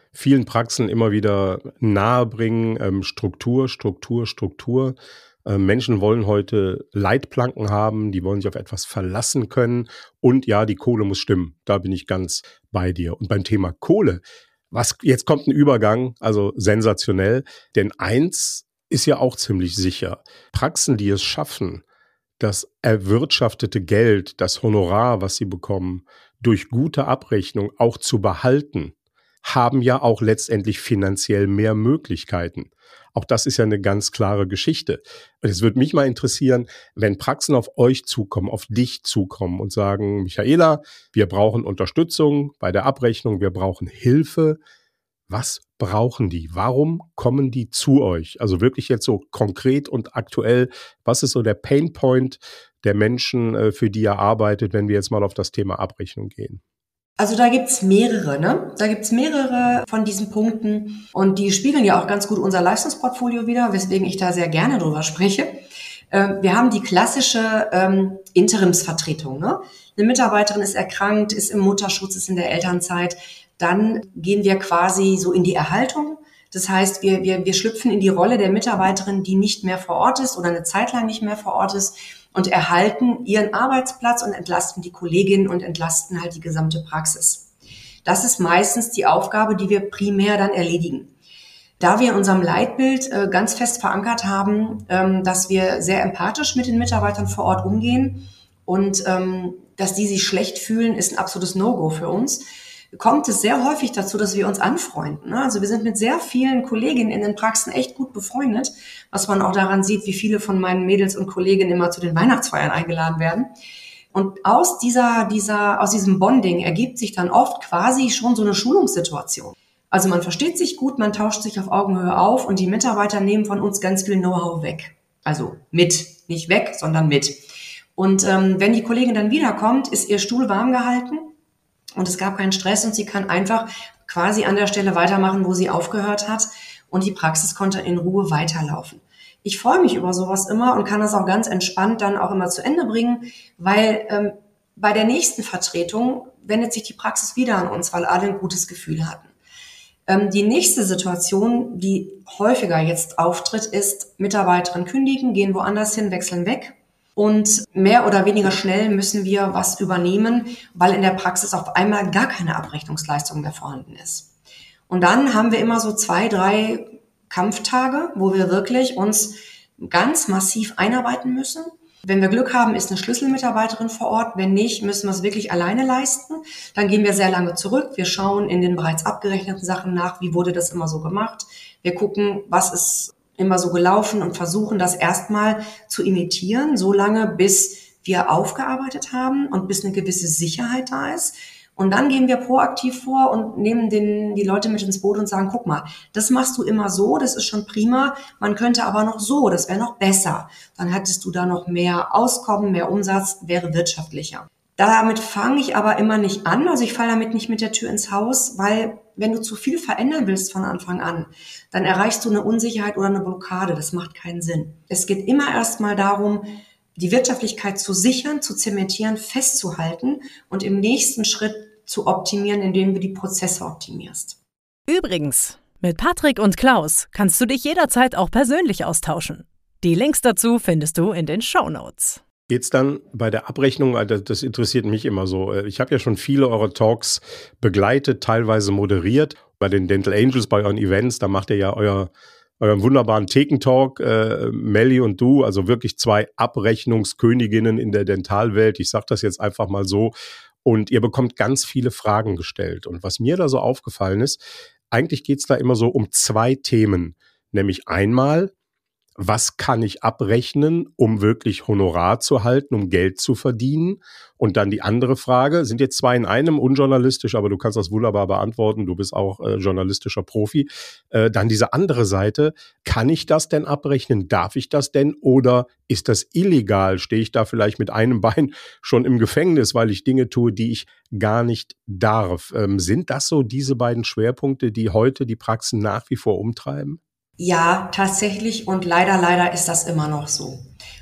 vielen Praxen immer wieder nahebringen, ähm, Struktur, Struktur, Struktur. Ähm, Menschen wollen heute Leitplanken haben, die wollen sich auf etwas verlassen können und ja, die Kohle muss stimmen. Da bin ich ganz bei dir. Und beim Thema Kohle, was jetzt kommt ein Übergang, also sensationell, denn eins ist ja auch ziemlich sicher. Praxen, die es schaffen, das erwirtschaftete Geld, das Honorar, was sie bekommen, durch gute Abrechnung auch zu behalten, haben ja auch letztendlich finanziell mehr Möglichkeiten. Auch das ist ja eine ganz klare Geschichte. Und es würde mich mal interessieren, wenn Praxen auf euch zukommen, auf dich zukommen und sagen, Michaela, wir brauchen Unterstützung bei der Abrechnung, wir brauchen Hilfe. Was brauchen die? Warum kommen die zu euch? Also wirklich jetzt so konkret und aktuell, was ist so der Painpoint der Menschen, für die ihr arbeitet, wenn wir jetzt mal auf das Thema Abrechnung gehen? Also da gibt's mehrere, ne? Da gibt's mehrere von diesen Punkten und die spiegeln ja auch ganz gut unser Leistungsportfolio wider, weswegen ich da sehr gerne drüber spreche. Ähm, wir haben die klassische ähm, Interimsvertretung, ne? Eine Mitarbeiterin ist erkrankt, ist im Mutterschutz, ist in der Elternzeit. Dann gehen wir quasi so in die Erhaltung. Das heißt, wir, wir, wir schlüpfen in die Rolle der Mitarbeiterin, die nicht mehr vor Ort ist oder eine Zeit lang nicht mehr vor Ort ist und erhalten ihren Arbeitsplatz und entlasten die Kolleginnen und entlasten halt die gesamte Praxis. Das ist meistens die Aufgabe, die wir primär dann erledigen. Da wir in unserem Leitbild äh, ganz fest verankert haben, ähm, dass wir sehr empathisch mit den Mitarbeitern vor Ort umgehen und ähm, dass die sich schlecht fühlen, ist ein absolutes No-Go für uns. Kommt es sehr häufig dazu, dass wir uns anfreunden. Also wir sind mit sehr vielen Kolleginnen in den Praxen echt gut befreundet, was man auch daran sieht, wie viele von meinen Mädels und Kolleginnen immer zu den Weihnachtsfeiern eingeladen werden. Und aus dieser, dieser, aus diesem Bonding ergibt sich dann oft quasi schon so eine Schulungssituation. Also man versteht sich gut, man tauscht sich auf Augenhöhe auf und die Mitarbeiter nehmen von uns ganz viel Know-how weg. Also mit, nicht weg, sondern mit. Und ähm, wenn die Kollegin dann wiederkommt, ist ihr Stuhl warm gehalten. Und es gab keinen Stress und sie kann einfach quasi an der Stelle weitermachen, wo sie aufgehört hat. Und die Praxis konnte in Ruhe weiterlaufen. Ich freue mich über sowas immer und kann das auch ganz entspannt dann auch immer zu Ende bringen, weil ähm, bei der nächsten Vertretung wendet sich die Praxis wieder an uns, weil alle ein gutes Gefühl hatten. Ähm, die nächste Situation, die häufiger jetzt auftritt, ist Mitarbeiterinnen kündigen, gehen woanders hin, wechseln weg. Und mehr oder weniger schnell müssen wir was übernehmen, weil in der Praxis auf einmal gar keine Abrechnungsleistung mehr vorhanden ist. Und dann haben wir immer so zwei, drei Kampftage, wo wir wirklich uns ganz massiv einarbeiten müssen. Wenn wir Glück haben, ist eine Schlüsselmitarbeiterin vor Ort. Wenn nicht, müssen wir es wirklich alleine leisten. Dann gehen wir sehr lange zurück. Wir schauen in den bereits abgerechneten Sachen nach, wie wurde das immer so gemacht. Wir gucken, was ist immer so gelaufen und versuchen das erstmal zu imitieren, so lange, bis wir aufgearbeitet haben und bis eine gewisse Sicherheit da ist. Und dann gehen wir proaktiv vor und nehmen den, die Leute mit ins Boot und sagen, guck mal, das machst du immer so, das ist schon prima, man könnte aber noch so, das wäre noch besser. Dann hättest du da noch mehr Auskommen, mehr Umsatz, wäre wirtschaftlicher. Damit fange ich aber immer nicht an, also ich falle damit nicht mit der Tür ins Haus, weil wenn du zu viel verändern willst von Anfang an, dann erreichst du eine Unsicherheit oder eine Blockade, das macht keinen Sinn. Es geht immer erstmal darum, die Wirtschaftlichkeit zu sichern, zu zementieren, festzuhalten und im nächsten Schritt zu optimieren, indem du die Prozesse optimierst. Übrigens, mit Patrick und Klaus kannst du dich jederzeit auch persönlich austauschen. Die Links dazu findest du in den Shownotes. Geht's dann bei der Abrechnung, das interessiert mich immer so. Ich habe ja schon viele eurer Talks begleitet, teilweise moderiert. Bei den Dental Angels, bei euren Events, da macht ihr ja euer, euren wunderbaren Thekentalk, äh, Melli und du, also wirklich zwei Abrechnungsköniginnen in der Dentalwelt. Ich sage das jetzt einfach mal so. Und ihr bekommt ganz viele Fragen gestellt. Und was mir da so aufgefallen ist, eigentlich geht's da immer so um zwei Themen. Nämlich einmal, was kann ich abrechnen, um wirklich Honorar zu halten, um Geld zu verdienen? Und dann die andere Frage, sind jetzt zwei in einem, unjournalistisch, aber du kannst das wunderbar beantworten, du bist auch äh, journalistischer Profi. Äh, dann diese andere Seite, kann ich das denn abrechnen, darf ich das denn oder ist das illegal? Stehe ich da vielleicht mit einem Bein schon im Gefängnis, weil ich Dinge tue, die ich gar nicht darf? Ähm, sind das so diese beiden Schwerpunkte, die heute die Praxen nach wie vor umtreiben? Ja, tatsächlich und leider, leider ist das immer noch so.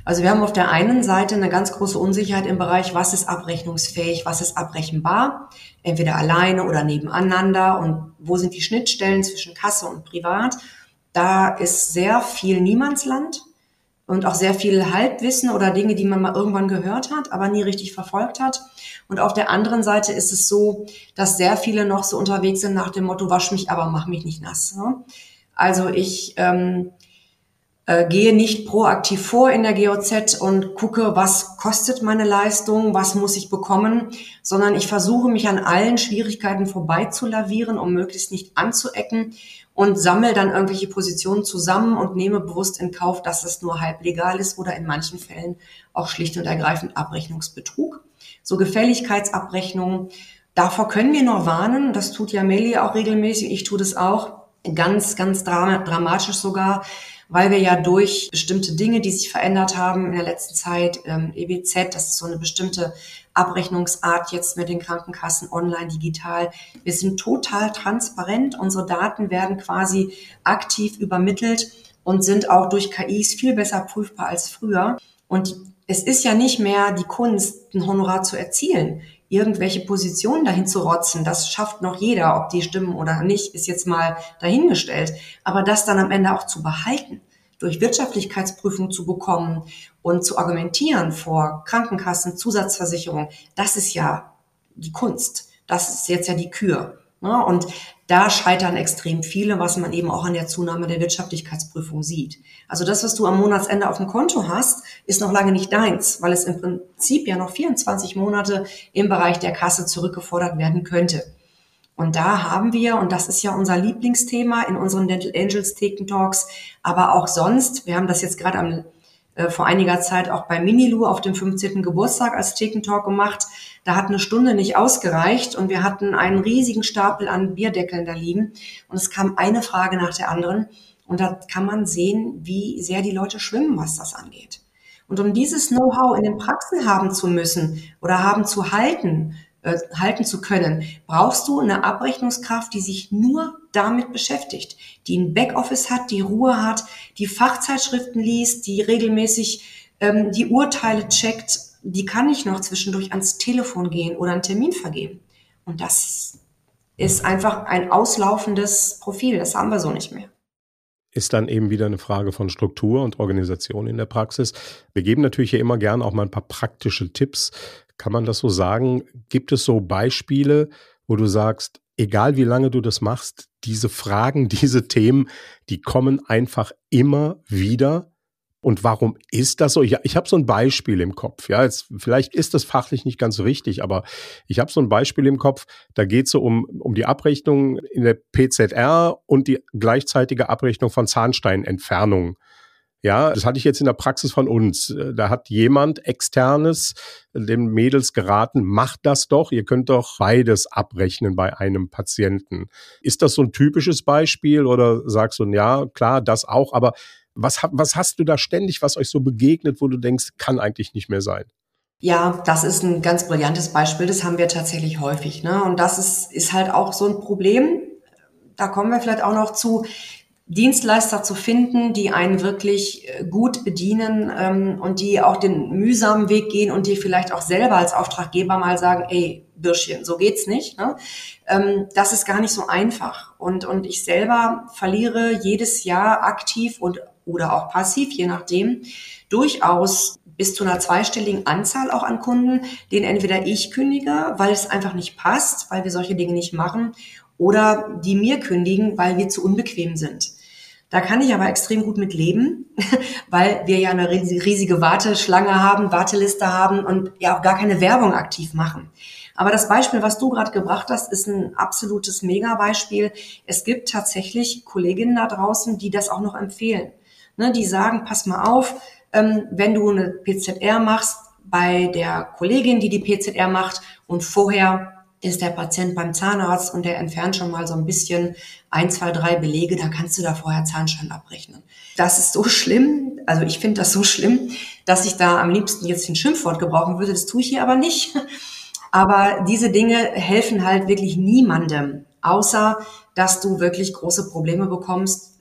Also wir haben auf der einen Seite eine ganz große Unsicherheit im Bereich, was ist abrechnungsfähig, was ist abrechenbar, entweder alleine oder nebeneinander und wo sind die Schnittstellen zwischen Kasse und Privat. Da ist sehr viel Niemandsland und auch sehr viel Halbwissen oder Dinge, die man mal irgendwann gehört hat, aber nie richtig verfolgt hat. Und auf der anderen Seite ist es so, dass sehr viele noch so unterwegs sind nach dem Motto, wasch mich, aber mach mich nicht nass. Ne? Also ich ähm, äh, gehe nicht proaktiv vor in der G O Z und gucke, was kostet meine Leistung, was muss ich bekommen, sondern ich versuche mich an allen Schwierigkeiten vorbeizulavieren, um möglichst nicht anzuecken und sammle dann irgendwelche Positionen zusammen und nehme bewusst in Kauf, dass es nur halb legal ist oder in manchen Fällen auch schlicht und ergreifend Abrechnungsbetrug. So Gefälligkeitsabrechnungen, davor können wir nur warnen. Das tut ja Melli auch regelmäßig, ich tue das auch, ganz, ganz dram- dramatisch sogar, weil wir ja durch bestimmte Dinge, die sich verändert haben in der letzten Zeit, ähm, E B Z, das ist so eine bestimmte Abrechnungsart jetzt mit den Krankenkassen online, digital. Wir sind total transparent, unsere Daten werden quasi aktiv übermittelt und sind auch durch K Is viel besser prüfbar als früher. Und es ist ja nicht mehr die Kunst, ein Honorar zu erzielen. Irgendwelche Positionen dahin zu rotzen, das schafft noch jeder, ob die stimmen oder nicht, ist jetzt mal dahingestellt. Aber das dann am Ende auch zu behalten, durch Wirtschaftlichkeitsprüfung zu bekommen und zu argumentieren vor Krankenkassen, Zusatzversicherung, das ist ja die Kunst. Das ist jetzt ja die Kür. Und da scheitern extrem viele, was man eben auch an der Zunahme der Wirtschaftlichkeitsprüfung sieht. Also das, was du am Monatsende auf dem Konto hast, ist noch lange nicht deins, weil es im Prinzip ja noch vierundzwanzig Monate im Bereich der Kasse zurückgefordert werden könnte. Und da haben wir, und das ist ja unser Lieblingsthema in unseren Dental Angels Theken Talks, aber auch sonst, wir haben das jetzt gerade am äh, vor einiger Zeit auch bei Minilu auf dem fünfzehnten Geburtstag als Theken Talk gemacht. Da hat eine Stunde nicht ausgereicht und wir hatten einen riesigen Stapel an Bierdeckeln da liegen und es kam eine Frage nach der anderen und da kann man sehen, wie sehr die Leute schwimmen, was das angeht. Und um dieses Know-how in den Praxen haben zu müssen oder haben zu halten, äh, halten zu können, brauchst du eine Abrechnungskraft, die sich nur damit beschäftigt, die ein Backoffice hat, die Ruhe hat, die Fachzeitschriften liest, die regelmäßig ähm, die Urteile checkt. Die kann nicht noch zwischendurch ans Telefon gehen oder einen Termin vergeben. Und das ist einfach ein auslaufendes Profil. Das haben wir so nicht mehr. Ist dann eben wieder eine Frage von Struktur und Organisation in der Praxis. Wir geben natürlich hier immer gerne auch mal ein paar praktische Tipps. Kann man das so sagen? Gibt es so Beispiele, wo du sagst, egal wie lange du das machst, diese Fragen, diese Themen, die kommen einfach immer wieder? Und warum ist das so? Ich, ich habe so ein Beispiel im Kopf. Ja, jetzt, vielleicht ist das fachlich nicht ganz so richtig, aber ich habe so ein Beispiel im Kopf. Da geht es so um, um die Abrechnung in der P Z R und die gleichzeitige Abrechnung von Zahnsteinentfernungen. Ja, das hatte ich jetzt in der Praxis von uns. Da hat jemand Externes den Mädels geraten, macht das doch, ihr könnt doch beides abrechnen bei einem Patienten. Ist das so ein typisches Beispiel oder sagst du, ja, klar, das auch, aber Was, was hast du da ständig, was euch so begegnet, wo du denkst, kann eigentlich nicht mehr sein? Ja, das ist ein ganz brillantes Beispiel. Das haben wir tatsächlich häufig, ne? Und das ist, ist halt auch so ein Problem. Da kommen wir vielleicht auch noch zu, Dienstleister zu finden, die einen wirklich gut bedienen ähm, und die auch den mühsamen Weg gehen und die vielleicht auch selber als Auftraggeber mal sagen, ey, Bürschchen, so geht's nicht. Ne? Ähm, das ist gar nicht so einfach. Und, und ich selber verliere jedes Jahr aktiv und oder auch passiv, je nachdem, durchaus bis zu einer zweistelligen Anzahl auch an Kunden, denen entweder ich kündige, weil es einfach nicht passt, weil wir solche Dinge nicht machen, oder die mir kündigen, weil wir zu unbequem sind. Da kann ich aber extrem gut mit leben, weil wir ja eine riesige Warteschlange haben, Warteliste haben und ja auch gar keine Werbung aktiv machen. Aber das Beispiel, was du gerade gebracht hast, ist ein absolutes Mega-Beispiel. Es gibt tatsächlich Kolleginnen da draußen, die das auch noch empfehlen. Ne, die sagen, pass mal auf, ähm, wenn du eine P Z R machst bei der Kollegin, die die P Z R macht und vorher ist der Patient beim Zahnarzt und der entfernt schon mal so ein bisschen ein, zwei, drei Belege, dann kannst du da vorher Zahnstein abrechnen. Das ist so schlimm, also ich finde das so schlimm, dass ich da am liebsten jetzt ein Schimpfwort gebrauchen würde, das tue ich hier aber nicht. Aber diese Dinge helfen halt wirklich niemandem, außer dass du wirklich große Probleme bekommst,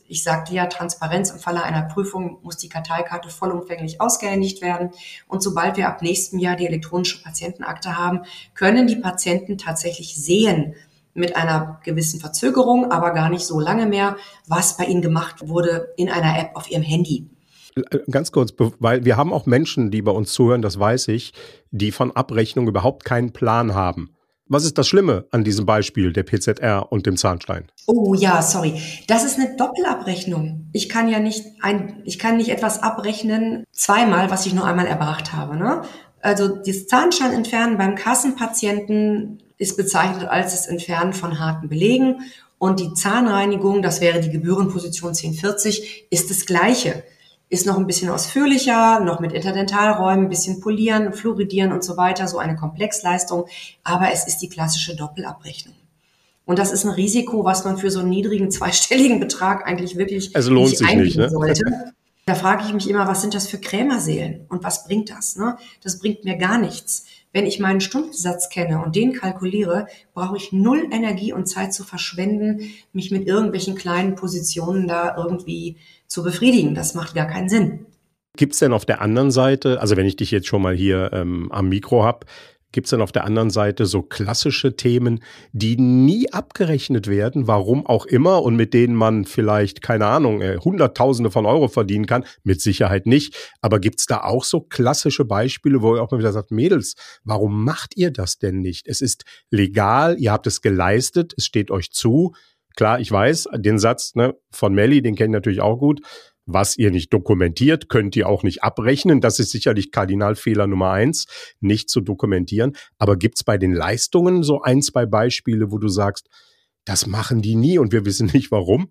Ich sagte ja, Transparenz im Falle einer Prüfung muss die Karteikarte vollumfänglich ausgehändigt werden. Und sobald wir ab nächstem Jahr die elektronische Patientenakte haben, können die Patienten tatsächlich sehen, mit einer gewissen Verzögerung, aber gar nicht so lange mehr, was bei ihnen gemacht wurde in einer App auf ihrem Handy. Ganz kurz, weil wir haben auch Menschen, die bei uns zuhören, das weiß ich, die von Abrechnung überhaupt keinen Plan haben. Was ist das Schlimme an diesem Beispiel der P Z R und dem Zahnstein? Oh ja, sorry. Das ist eine Doppelabrechnung. Ich kann ja nicht ein, ich kann nicht etwas abrechnen zweimal, was ich nur einmal erbracht habe, ne? Also das Zahnstein entfernen beim Kassenpatienten ist bezeichnet als das Entfernen von harten Belegen und die Zahnreinigung, das wäre die Gebührenposition zehn vierzig, ist das Gleiche. Ist noch ein bisschen ausführlicher, noch mit Interdentalräumen, ein bisschen polieren, fluoridieren und so weiter, so eine Komplexleistung. Aber es ist die klassische Doppelabrechnung. Und das ist ein Risiko, was man für so einen niedrigen zweistelligen Betrag eigentlich wirklich also lohnt nicht sich nicht, ne? sollte. Da frage ich mich immer, was sind das für Krämerseelen und was bringt das? Ne? Das bringt mir gar nichts. Wenn ich meinen Stundensatz kenne und den kalkuliere, brauche ich null Energie und Zeit zu verschwenden, mich mit irgendwelchen kleinen Positionen da irgendwie zu befriedigen. Das macht gar keinen Sinn. Gibt es denn auf der anderen Seite, also wenn ich dich jetzt schon mal hier ähm, am Mikro habe, gibt es denn auf der anderen Seite so klassische Themen, die nie abgerechnet werden, warum auch immer, und mit denen man vielleicht, keine Ahnung, Hunderttausende von Euro verdienen kann? Mit Sicherheit nicht. Aber gibt es da auch so klassische Beispiele, wo ihr auch mal wieder sagt, Mädels, warum macht ihr das denn nicht? Es ist legal, ihr habt es geleistet, es steht euch zu. Klar, ich weiß, den Satz ne, von Melli, den kenne ich natürlich auch gut. Was ihr nicht dokumentiert, könnt ihr auch nicht abrechnen. Das ist sicherlich Kardinalfehler Nummer eins, nicht zu dokumentieren. Aber gibt's bei den Leistungen so ein, zwei Beispiele, wo du sagst, das machen die nie und wir wissen nicht warum?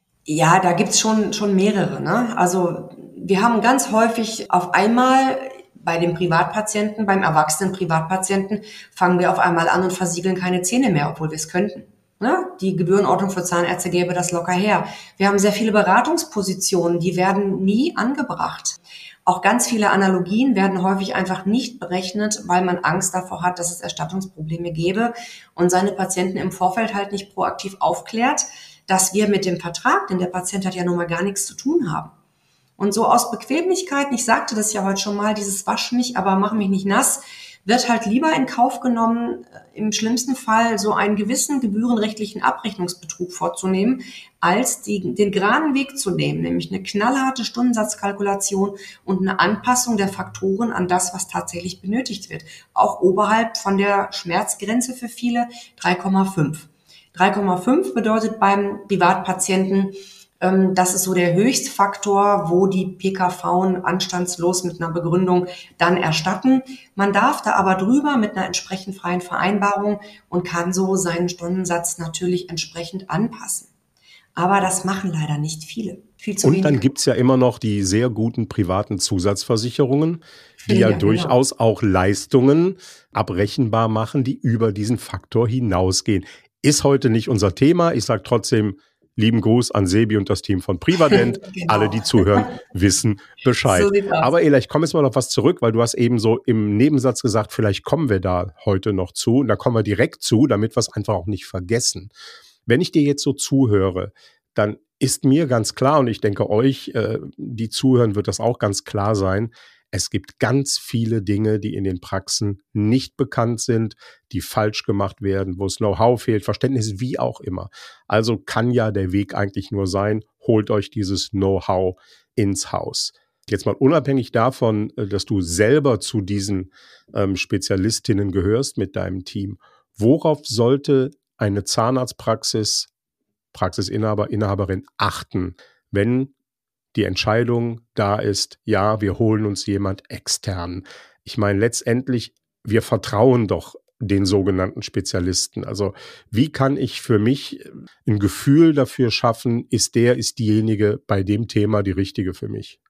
Ja, da gibt's schon, schon mehrere. Ne? Also wir haben ganz häufig auf einmal bei den Privatpatienten, beim erwachsenen Privatpatienten, fangen wir auf einmal an und versiegeln keine Zähne mehr, obwohl wir es könnten. Ne? Die Gebührenordnung für Zahnärzte gäbe das locker her. Wir haben sehr viele Beratungspositionen, die werden nie angebracht. Auch ganz viele Analogien werden häufig einfach nicht berechnet, weil man Angst davor hat, dass es Erstattungsprobleme gäbe und seine Patienten im Vorfeld halt nicht proaktiv aufklärt, dass wir mit dem Vertrag, denn der Patient hat ja nun mal gar nichts zu tun haben. Und so aus Bequemlichkeit, ich sagte das ja heute schon mal, dieses Wasch mich, aber mach mich nicht nass, wird halt lieber in Kauf genommen, im schlimmsten Fall so einen gewissen gebührenrechtlichen Abrechnungsbetrug vorzunehmen, als die, den geraden Weg zu nehmen, nämlich eine knallharte Stundensatzkalkulation und eine Anpassung der Faktoren an das, was tatsächlich benötigt wird. Auch oberhalb von der Schmerzgrenze für viele drei Komma fünf. drei Komma fünf bedeutet beim Privatpatienten, das ist so der Höchstfaktor, wo die P K Vs anstandslos mit einer Begründung dann erstatten. Man darf da aber drüber mit einer entsprechend freien Vereinbarung und kann so seinen Stundensatz natürlich entsprechend anpassen. Aber das machen leider nicht viele. Viel zu und wenig. Dann gibt's ja immer noch die sehr guten privaten Zusatzversicherungen, die ja, ja durchaus genau. auch Leistungen abrechenbar machen, die über diesen Faktor hinausgehen. Ist heute nicht unser Thema. Ich sage trotzdem, lieben Gruß an Sebi und das Team von Privadent. Genau. Alle, die zuhören, wissen Bescheid. So Aber Ela, ich komme jetzt mal auf was zurück, weil du hast eben so im Nebensatz gesagt, vielleicht kommen wir da heute noch zu. Und da kommen wir direkt zu, damit wir es einfach auch nicht vergessen. Wenn ich dir jetzt so zuhöre, dann ist mir ganz klar, und ich denke euch, die zuhören, wird das auch ganz klar sein, es gibt ganz viele Dinge, die in den Praxen nicht bekannt sind, die falsch gemacht werden, wo es Know-how fehlt, Verständnis, wie auch immer. Also kann ja der Weg eigentlich nur sein, holt euch dieses Know-how ins Haus. Jetzt mal unabhängig davon, dass du selber zu diesen ähm, Spezialistinnen gehörst mit deinem Team, worauf sollte eine Zahnarztpraxis, Praxisinhaber, Inhaberin achten, wenn die Entscheidung da ist, ja, wir holen uns jemand extern. Ich meine, letztendlich, wir vertrauen doch den sogenannten Spezialisten. Also wie kann ich für mich ein Gefühl dafür schaffen, ist der, ist diejenige bei dem Thema die richtige für mich?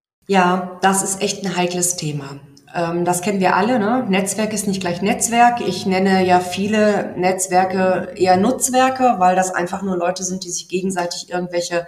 Ja, das ist echt ein heikles Thema. Das kennen wir alle, ne? Netzwerk ist nicht gleich Netzwerk. Ich nenne ja viele Netzwerke eher Nutzwerke, weil das einfach nur Leute sind, die sich gegenseitig irgendwelche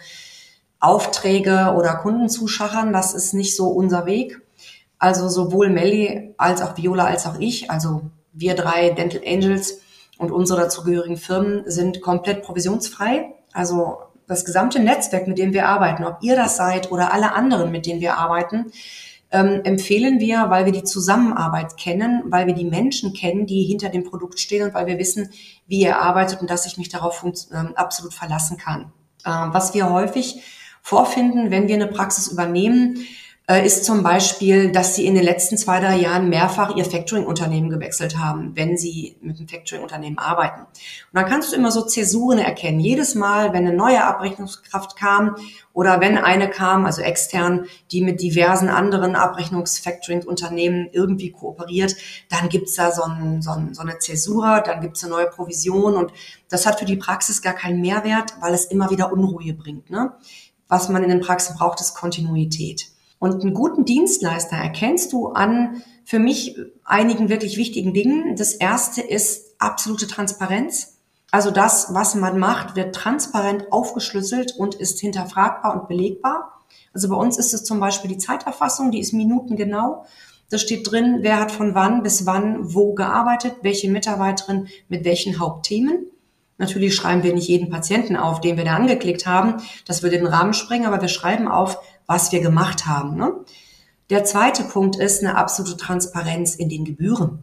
Aufträge oder Kunden zuschachern, das ist nicht so unser Weg. Also sowohl Melli als auch Viola als auch ich, also wir drei Dental Angels und unsere dazugehörigen Firmen sind komplett provisionsfrei. Also das gesamte Netzwerk, mit dem wir arbeiten, ob ihr das seid oder alle anderen, mit denen wir arbeiten, ähm, empfehlen wir, weil wir die Zusammenarbeit kennen, weil wir die Menschen kennen, die hinter dem Produkt stehen und weil wir wissen, wie ihr arbeitet und dass ich mich darauf ähm, absolut verlassen kann. Äh, was wir häufig vorfinden, wenn wir eine Praxis übernehmen, ist zum Beispiel, dass sie in den letzten zwei, drei Jahren mehrfach ihr Factoring-Unternehmen gewechselt haben, wenn sie mit dem Factoring-Unternehmen arbeiten. Und dann kannst du immer so Zäsuren erkennen. Jedes Mal, wenn eine neue Abrechnungskraft kam oder wenn eine kam, also extern, die mit diversen anderen Abrechnungs-Factoring-Unternehmen irgendwie kooperiert, dann gibt's da so, ein, so, ein, so eine Zäsur, dann gibt's eine neue Provision und das hat für die Praxis gar keinen Mehrwert, weil es immer wieder Unruhe bringt, ne? Was man in den Praxen braucht, ist Kontinuität. Und einen guten Dienstleister erkennst du an, für mich, einigen wirklich wichtigen Dingen. Das erste ist absolute Transparenz. Also das, was man macht, wird transparent aufgeschlüsselt und ist hinterfragbar und belegbar. Also bei uns ist es zum Beispiel die Zeiterfassung, die ist minutengenau. Da steht drin, wer hat von wann bis wann wo gearbeitet, welche Mitarbeiterin mit welchen Hauptthemen. Natürlich schreiben wir nicht jeden Patienten auf, den wir da angeklickt haben. Das würde den Rahmen sprengen, aber wir schreiben auf, was wir gemacht haben. Ne? Der zweite Punkt ist eine absolute Transparenz in den Gebühren.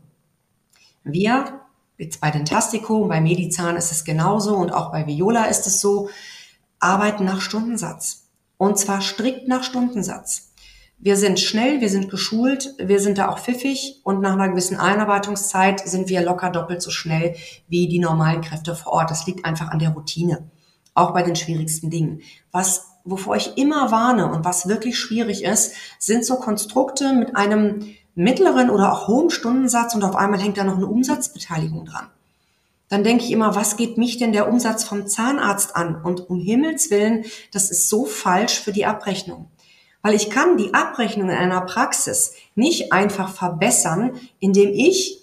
Wir, jetzt bei Dentastico, bei Medizan ist es genauso und auch bei Viola ist es so, arbeiten nach Stundensatz. Und zwar strikt nach Stundensatz. Wir sind schnell, wir sind geschult, wir sind da auch pfiffig und nach einer gewissen Einarbeitungszeit sind wir locker doppelt so schnell wie die normalen Kräfte vor Ort. Das liegt einfach an der Routine, auch bei den schwierigsten Dingen. Was, wovor ich immer warne und was wirklich schwierig ist, sind so Konstrukte mit einem mittleren oder auch hohen Stundensatz und auf einmal hängt da noch eine Umsatzbeteiligung dran. Dann denke ich immer, was geht mich denn der Umsatz vom Zahnarzt an? Und um Himmels Willen, das ist so falsch für die Abrechnung. Weil ich kann die Abrechnung in einer Praxis nicht einfach verbessern, indem ich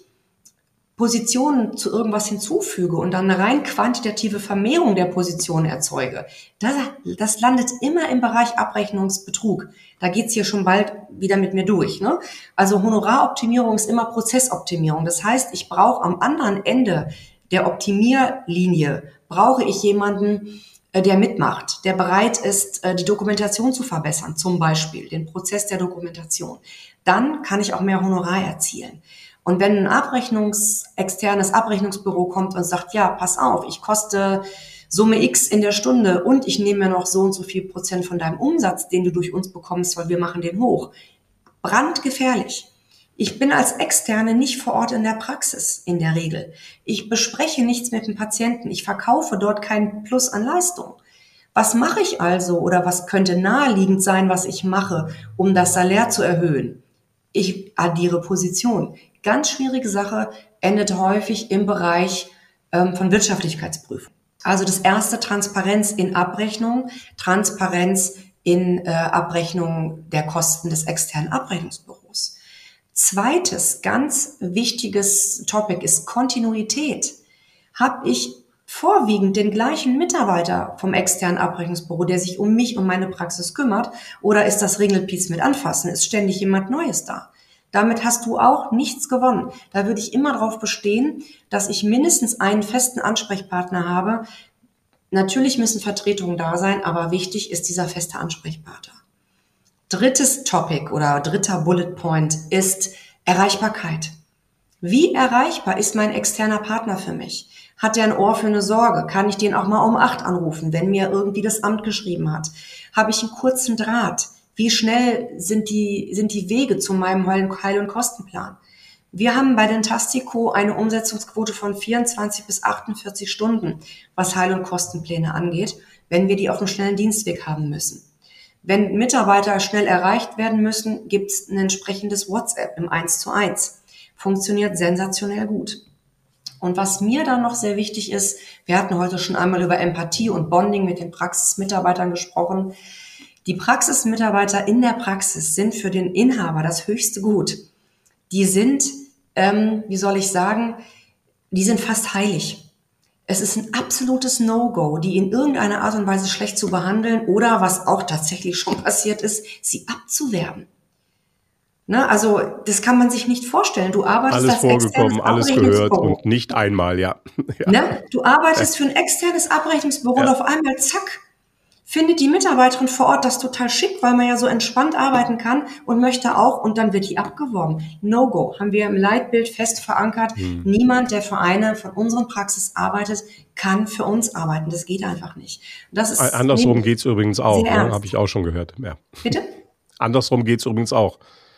Positionen zu irgendwas hinzufüge und dann eine rein quantitative Vermehrung der Positionen erzeuge. Das, das landet immer im Bereich Abrechnungsbetrug. Da geht's hier schon bald wieder mit mir durch. Ne? Also Honoraroptimierung ist immer Prozessoptimierung. Das heißt, ich brauche am anderen Ende der Optimierlinie, brauche ich jemanden, der mitmacht, der bereit ist, die Dokumentation zu verbessern, zum Beispiel den Prozess der Dokumentation. Dann kann ich auch mehr Honorar erzielen. Und wenn ein Abrechnungs, externes Abrechnungsbüro kommt und sagt, ja, pass auf, ich koste Summe X in der Stunde und ich nehme mir noch so und so viel Prozent von deinem Umsatz, den du durch uns bekommst, weil wir machen den hoch. Brandgefährlich. Ich bin als Externe nicht vor Ort in der Praxis in der Regel. Ich bespreche nichts mit dem Patienten. Ich verkaufe dort keinen Plus an Leistung. Was mache ich also oder was könnte naheliegend sein, was ich mache, um das Salär zu erhöhen? Ich addiere Position. Ganz schwierige Sache, endet häufig im Bereich ähm, von Wirtschaftlichkeitsprüfung. Also das erste, Transparenz in Abrechnung, Transparenz in äh, Abrechnung der Kosten des externen Abrechnungsbüros. Zweites, ganz wichtiges Topic ist Kontinuität. Habe ich vorwiegend den gleichen Mitarbeiter vom externen Abrechnungsbüro, der sich um mich und meine Praxis kümmert, oder ist das Ringelpiez mit anfassen? Ist ständig jemand Neues da? Damit hast du auch nichts gewonnen. Da würde ich immer darauf bestehen, dass ich mindestens einen festen Ansprechpartner habe. Natürlich müssen Vertretungen da sein, aber wichtig ist dieser feste Ansprechpartner. Drittes Topic oder dritter Bullet Point ist Erreichbarkeit. Wie erreichbar ist mein externer Partner für mich? Hat er ein Ohr für eine Sorge? Kann ich den auch mal um acht anrufen, wenn mir irgendwie das Amt geschrieben hat? Habe ich einen kurzen Draht? Wie schnell sind die, sind die Wege zu meinem Heil- und Kostenplan? Wir haben bei Dentastico eine Umsetzungsquote von vierundzwanzig bis achtundvierzig Stunden, was Heil- und Kostenpläne angeht, wenn wir die auf einem schnellen Dienstweg haben müssen. Wenn Mitarbeiter schnell erreicht werden müssen, gibt es ein entsprechendes WhatsApp im eins zu eins. Funktioniert sensationell gut. Und was mir dann noch sehr wichtig ist, wir hatten heute schon einmal über Empathie und Bonding mit den Praxismitarbeitern gesprochen. Die Praxismitarbeiter in der Praxis sind für den Inhaber das höchste Gut. Die sind, ähm, wie soll ich sagen, die sind fast heilig. Es ist ein absolutes No-Go, die in irgendeiner Art und Weise schlecht zu behandeln oder, was auch tatsächlich schon passiert ist, sie abzuwerben. Ne, also das kann man sich nicht vorstellen. Du arbeitest alles als vorgekommen, alles gehört und nicht einmal, ja. ja. Ne? Du arbeitest für ein externes Abrechnungsbüro ja. Und auf einmal, zack, findet die Mitarbeiterin vor Ort das total schick, weil man ja so entspannt arbeiten kann und möchte auch, und dann wird die abgeworben. No-go, haben wir im Leitbild fest verankert. Hm. Niemand, der für eine von unseren Praxis arbeitet, kann für uns arbeiten. Das geht einfach nicht. Das ist Andersrum geht's übrigens auch, ne? Habe ich auch schon gehört. Ja. Bitte? Andersrum geht's übrigens auch.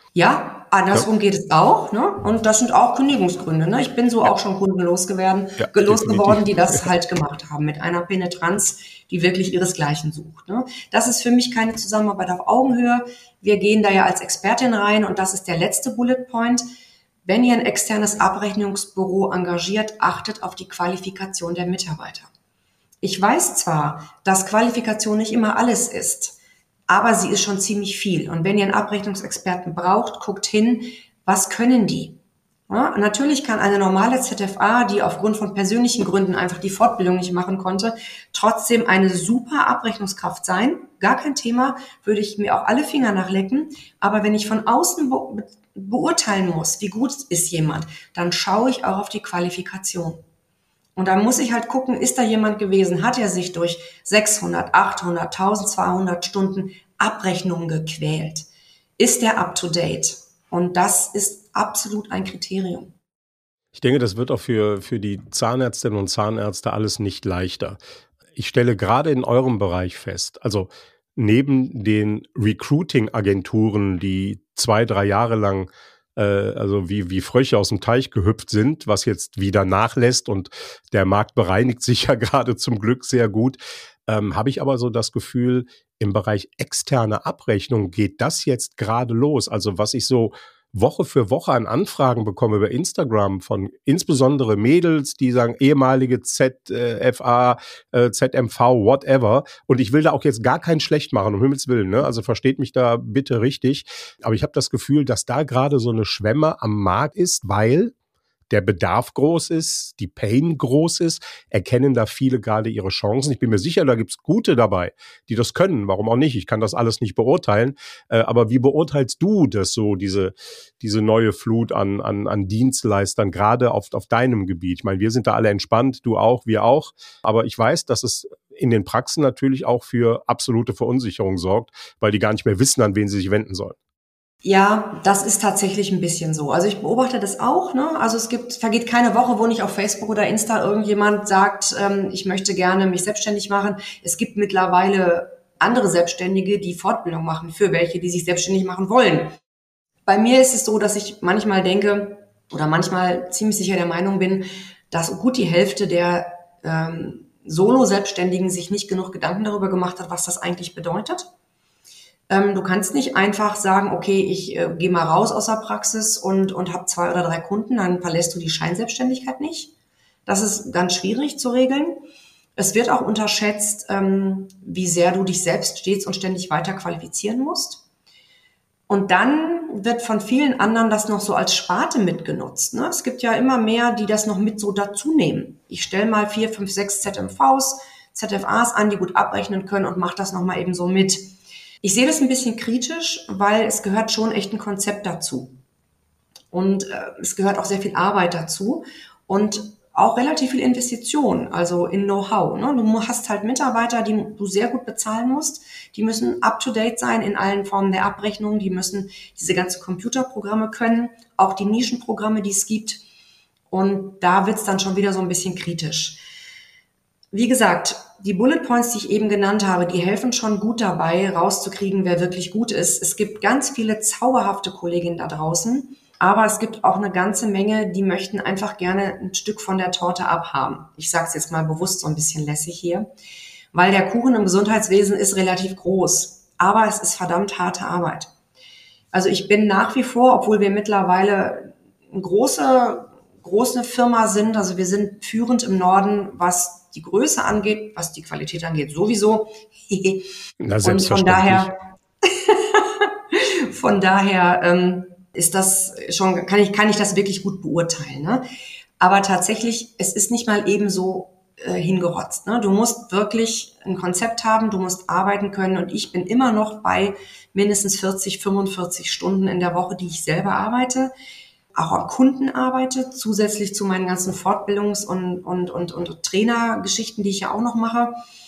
Ja, andersrum ja. geht es auch, ne? Und das sind auch Kündigungsgründe, ne? Ich bin so ja. auch schon Kunden losgeworden, ja, losgeworden, die das halt gemacht haben, mit einer Penetranz, die wirklich ihresgleichen sucht, ne? Das ist für mich keine Zusammenarbeit auf Augenhöhe. Wir gehen da ja als Expertin rein und das ist der letzte Bullet Point. Wenn ihr ein externes Abrechnungsbüro engagiert, achtet auf die Qualifikation der Mitarbeiter. Ich weiß zwar, dass Qualifikation nicht immer alles ist, aber sie ist schon ziemlich viel. Und wenn ihr einen Abrechnungsexperten braucht, guckt hin, was können die? Ja, natürlich kann eine normale Z F A, die aufgrund von persönlichen Gründen einfach die Fortbildung nicht machen konnte, trotzdem eine super Abrechnungskraft sein. Gar kein Thema, würde ich mir auch alle Finger nachlecken. Aber wenn ich von außen be- beurteilen muss, wie gut ist jemand, dann schaue ich auch auf die Qualifikation. Und da muss ich halt gucken, ist da jemand gewesen, hat er sich durch sechshundert, achthundert, eintausendzweihundert Stunden Abrechnungen gequält? Ist der up to date? Und das ist absolut ein Kriterium. Ich denke, das wird auch für, für die Zahnärztinnen und Zahnärzte alles nicht leichter. Ich stelle gerade in eurem Bereich fest, also neben den Recruiting-Agenturen, die zwei, drei Jahre lang also wie, wie Frösche aus dem Teich gehüpft sind, was jetzt wieder nachlässt und der Markt bereinigt sich ja gerade zum Glück sehr gut, ähm, habe ich aber so das Gefühl, im Bereich externe Abrechnung geht das jetzt gerade los. Also was ich so Woche für Woche an Anfragen bekomme über Instagram von insbesondere Mädels, die sagen ehemalige Z F A, Z M V, whatever. Und ich will da auch jetzt gar keinen schlecht machen, um Himmels Willen, ne? Also versteht mich da bitte richtig. Aber ich habe das Gefühl, dass da gerade so eine Schwemme am Markt ist, weil der Bedarf groß ist, die Pain groß ist, erkennen da viele gerade ihre Chancen. Ich bin mir sicher, da gibt's Gute dabei, die das können. Warum auch nicht? Ich kann das alles nicht beurteilen. Äh, aber wie beurteilst du das so, diese diese neue Flut an an an Dienstleistern, gerade auf auf deinem Gebiet? Ich meine, wir sind da alle entspannt, du auch, wir auch. Aber ich weiß, dass es in den Praxen natürlich auch für absolute Verunsicherung sorgt, weil die gar nicht mehr wissen, an wen sie sich wenden sollen. Ja, das ist tatsächlich ein bisschen so. Also ich beobachte das auch, ne? Also es gibt, vergeht keine Woche, wo nicht auf Facebook oder Insta irgendjemand sagt, ähm, ich möchte gerne mich selbstständig machen. Es gibt mittlerweile andere Selbstständige, die Fortbildung machen für welche, die sich selbstständig machen wollen. Bei mir ist es so, dass ich manchmal denke oder manchmal ziemlich sicher der Meinung bin, dass gut die Hälfte der ähm, Solo-Selbstständigen sich nicht genug Gedanken darüber gemacht hat, was das eigentlich bedeutet. Du kannst nicht einfach sagen, okay, ich äh, gehe mal raus aus der Praxis und, und habe zwei oder drei Kunden, dann verlässt du die Scheinselbstständigkeit nicht. Das ist ganz schwierig zu regeln. Es wird auch unterschätzt, ähm, wie sehr du dich selbst stets und ständig weiter qualifizieren musst. Und dann wird von vielen anderen das noch so als Sparte mitgenutzt, ne? Es gibt ja immer mehr, die das noch mit so dazu nehmen. Ich stelle mal vier, fünf, sechs Z M Vs, Z F As an, die gut abrechnen können und mache das nochmal eben so mit. Ich sehe das ein bisschen kritisch, weil es gehört schon echt ein Konzept dazu. Und äh, es gehört auch sehr viel Arbeit dazu und auch relativ viel Investition, also in Know-how, ne? Du hast halt Mitarbeiter, die du sehr gut bezahlen musst. Die müssen up-to-date sein in allen Formen der Abrechnung. Die müssen diese ganzen Computerprogramme können, auch die Nischenprogramme, die es gibt. Und da wird's dann schon wieder so ein bisschen kritisch. Wie gesagt, die Bullet Points, die ich eben genannt habe, die helfen schon gut dabei, rauszukriegen, wer wirklich gut ist. Es gibt ganz viele zauberhafte Kolleginnen da draußen, aber es gibt auch eine ganze Menge, die möchten einfach gerne ein Stück von der Torte abhaben. Ich sage es jetzt mal bewusst so ein bisschen lässig hier, weil der Kuchen im Gesundheitswesen ist relativ groß, aber es ist verdammt harte Arbeit. Also ich bin nach wie vor, obwohl wir mittlerweile eine große, große Firma sind, also wir sind führend im Norden, was die Größe angeht, was die Qualität angeht, sowieso. Na, und von daher, von daher ähm, ist das schon, kann ich, kann ich das wirklich gut beurteilen, ne? Aber tatsächlich, es ist nicht mal eben so äh, hingerotzt, ne? Du musst wirklich ein Konzept haben, du musst arbeiten können und ich bin immer noch bei mindestens vierzig, fünfundvierzig Stunden in der Woche, die ich selber arbeite. Auch am Kunden arbeite, zusätzlich zu meinen ganzen Fortbildungs- und, und, und, und Trainergeschichten, die ich ja auch noch mache.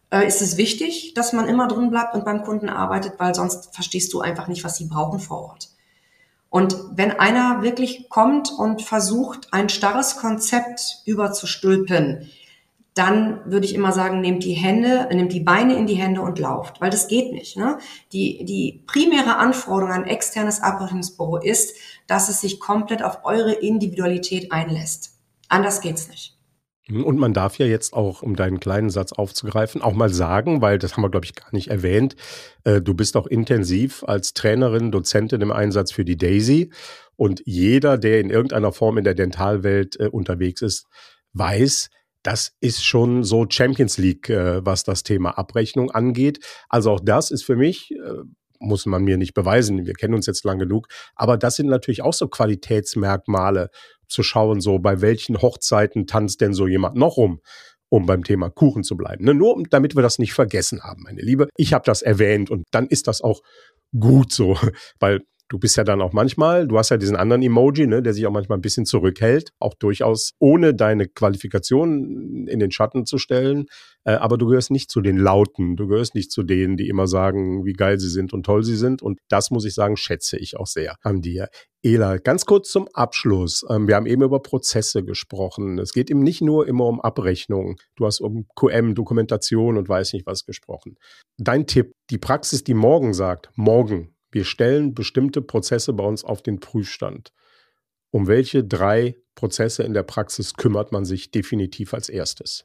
äh, ist es wichtig, dass man immer drin bleibt und beim Kunden arbeitet, weil sonst verstehst du einfach nicht, was sie brauchen vor Ort. Und wenn einer wirklich kommt und versucht, ein starres Konzept überzustülpen, dann würde ich immer sagen, nehmt die Hände, nehmt die Beine in die Hände und lauft, weil das geht nicht. Ne? Die, die primäre Anforderung an ein externes Abrechnungsbüro ist, dass es sich komplett auf eure Individualität einlässt. Anders geht's nicht. Und man darf ja jetzt auch, um deinen kleinen Satz aufzugreifen, auch mal sagen, weil das haben wir, glaube ich, gar nicht erwähnt, äh, du bist auch intensiv als Trainerin, Dozentin im Einsatz für die Daisy. Und jeder, der in irgendeiner Form in der Dentalwelt äh, unterwegs ist, weiß, das ist schon so Champions League, äh, was das Thema Abrechnung angeht. Also auch das ist für mich, äh, muss man mir nicht beweisen, wir kennen uns jetzt lang genug, aber das sind natürlich auch so Qualitätsmerkmale, zu schauen, so bei welchen Hochzeiten tanzt denn so jemand noch rum, um beim Thema Kuchen zu bleiben. Ne? Nur damit wir das nicht vergessen haben, meine Liebe. Ich habe das erwähnt und dann ist das auch gut so, weil du bist ja dann auch manchmal, du hast ja diesen anderen Emoji, ne, der sich auch manchmal ein bisschen zurückhält, auch durchaus ohne deine Qualifikation in den Schatten zu stellen. Äh, aber du gehörst nicht zu den Lauten, du gehörst nicht zu denen, die immer sagen, wie geil sie sind und toll sie sind. Und das, muss ich sagen, schätze ich auch sehr an dir. Ela, ganz kurz zum Abschluss. Ähm, wir haben eben über Prozesse gesprochen. Es geht eben nicht nur immer um Abrechnung. Du hast um Q M, Dokumentation und weiß nicht was gesprochen. Dein Tipp, die Praxis, die morgen sagt, morgen, wir stellen bestimmte Prozesse bei uns auf den Prüfstand. Um welche drei Prozesse in der Praxis kümmert man sich definitiv als erstes?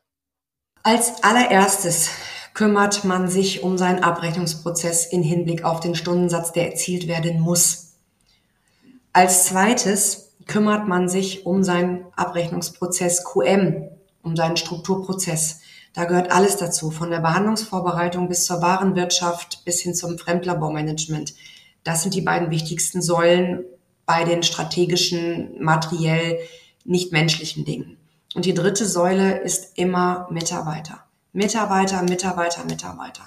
Als allererstes kümmert man sich um seinen Abrechnungsprozess in Hinblick auf den Stundensatz, der erzielt werden muss. Als zweites kümmert man sich um seinen Abrechnungsprozess Q M, um seinen Strukturprozess. Da gehört alles dazu, von der Behandlungsvorbereitung bis zur Warenwirtschaft bis hin zum Fremdlabormanagement. Das sind die beiden wichtigsten Säulen bei den strategischen, materiell nicht menschlichen Dingen. Und die dritte Säule ist immer Mitarbeiter. Mitarbeiter, Mitarbeiter, Mitarbeiter.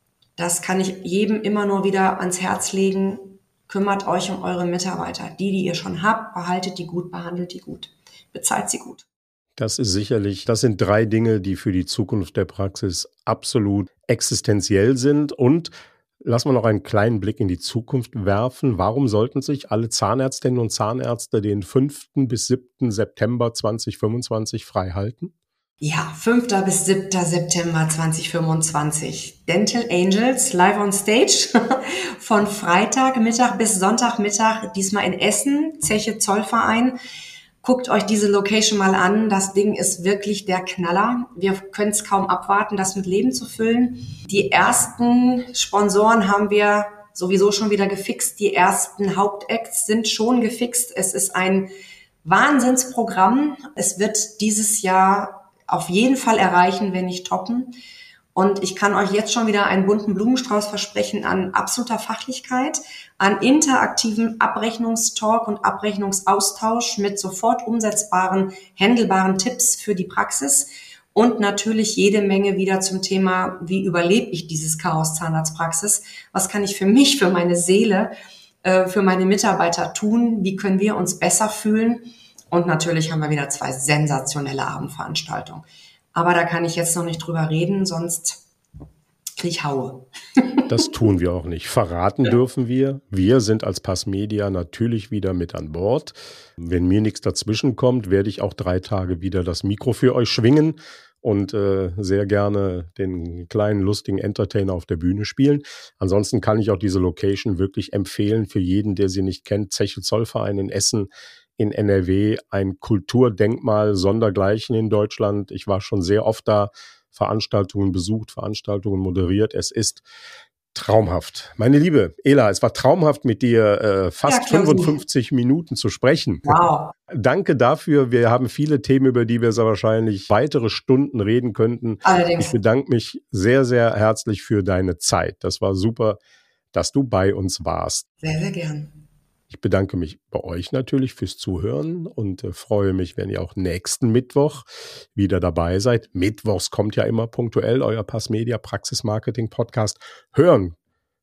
Das kann ich jedem immer nur wieder ans Herz legen. Kümmert euch um eure Mitarbeiter. Die, die ihr schon habt, behaltet die gut, behandelt die gut, bezahlt sie gut. Das ist sicherlich, das sind drei Dinge, die für die Zukunft der Praxis absolut existenziell sind. Und lassen wir noch einen kleinen Blick in die Zukunft werfen. Warum sollten sich alle Zahnärztinnen und Zahnärzte den fünften bis siebten September zweitausendfünfundzwanzig frei halten? Ja, fünften bis siebten September zweitausendfünfundzwanzig. Dental Angels live on stage von Freitagmittag bis Sonntagmittag, diesmal in Essen, Zeche Zollverein. Guckt euch diese Location mal an. Das Ding ist wirklich der Knaller. Wir können es kaum abwarten, das mit Leben zu füllen. Die ersten Sponsoren haben wir sowieso schon wieder gefixt. Die ersten Hauptacts sind schon gefixt. Es ist ein Wahnsinnsprogramm. Es wird dieses Jahr auf jeden Fall erreichen, wenn nicht toppen. Und ich kann euch jetzt schon wieder einen bunten Blumenstrauß versprechen an absoluter Fachlichkeit, an interaktiven Abrechnungstalk und Abrechnungsaustausch mit sofort umsetzbaren, handelbaren Tipps für die Praxis und natürlich jede Menge wieder zum Thema, wie überlebe ich dieses Chaos Zahnarztpraxis? Was kann ich für mich, für meine Seele, für meine Mitarbeiter tun? Wie können wir uns besser fühlen? Und natürlich haben wir wieder zwei sensationelle Abendveranstaltungen. Aber da kann ich jetzt noch nicht drüber reden, sonst kriege ich Haue. Das tun wir auch nicht. Verraten dürfen wir. Wir sind als Passmedia natürlich wieder mit an Bord. Wenn mir nichts dazwischen kommt, werde ich auch drei Tage wieder das Mikro für euch schwingen und äh, sehr gerne den kleinen, lustigen Entertainer auf der Bühne spielen. Ansonsten kann ich auch diese Location wirklich empfehlen für jeden, der sie nicht kennt. Zeche Zollverein in Essen. In N R W ein Kulturdenkmal sondergleichen in Deutschland. Ich war schon sehr oft da, Veranstaltungen besucht, Veranstaltungen moderiert. Es ist traumhaft. Meine liebe Ela, es war traumhaft mit dir äh, fast ja, fünfundfünfzig Minuten zu sprechen. Wow. Danke dafür. Wir haben viele Themen, über die wir so wahrscheinlich weitere Stunden reden könnten. Allerdings. Ich bedanke mich sehr, sehr herzlich für deine Zeit. Das war super, dass du bei uns warst. Sehr, sehr gern. Ich bedanke mich bei euch natürlich fürs Zuhören und äh, freue mich, wenn ihr auch nächsten Mittwoch wieder dabei seid. Mittwochs kommt ja immer punktuell euer Passmedia Praxis Marketing Podcast. Hören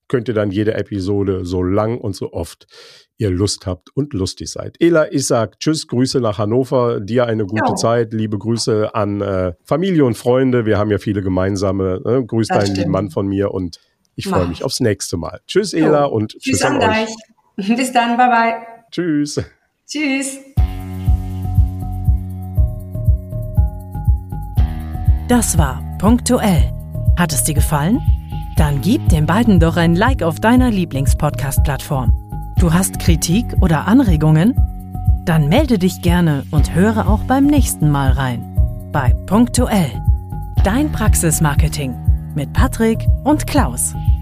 könnt ihr dann jede Episode so lang und so oft ihr Lust habt und lustig seid. Ela, ich sag tschüss, Grüße nach Hannover, dir eine gute ja. Zeit, liebe Grüße an äh, Familie und Freunde, wir haben ja viele gemeinsame, äh, grüß das deinen stimmt. lieben Mann von mir und ich freue mich aufs nächste Mal. Tschüss, Ela, jo. und tschüss, tschüss an, an euch. Bis dann, bye bye. Tschüss. Tschüss. Das war Punktuell. Hat es dir gefallen? Dann gib den beiden doch ein Like auf deiner Lieblingspodcast-Plattform. Du hast Kritik oder Anregungen? Dann melde dich gerne und höre auch beim nächsten Mal rein. Bei Punktuell. Dein Praxismarketing mit Patrick und Klaus.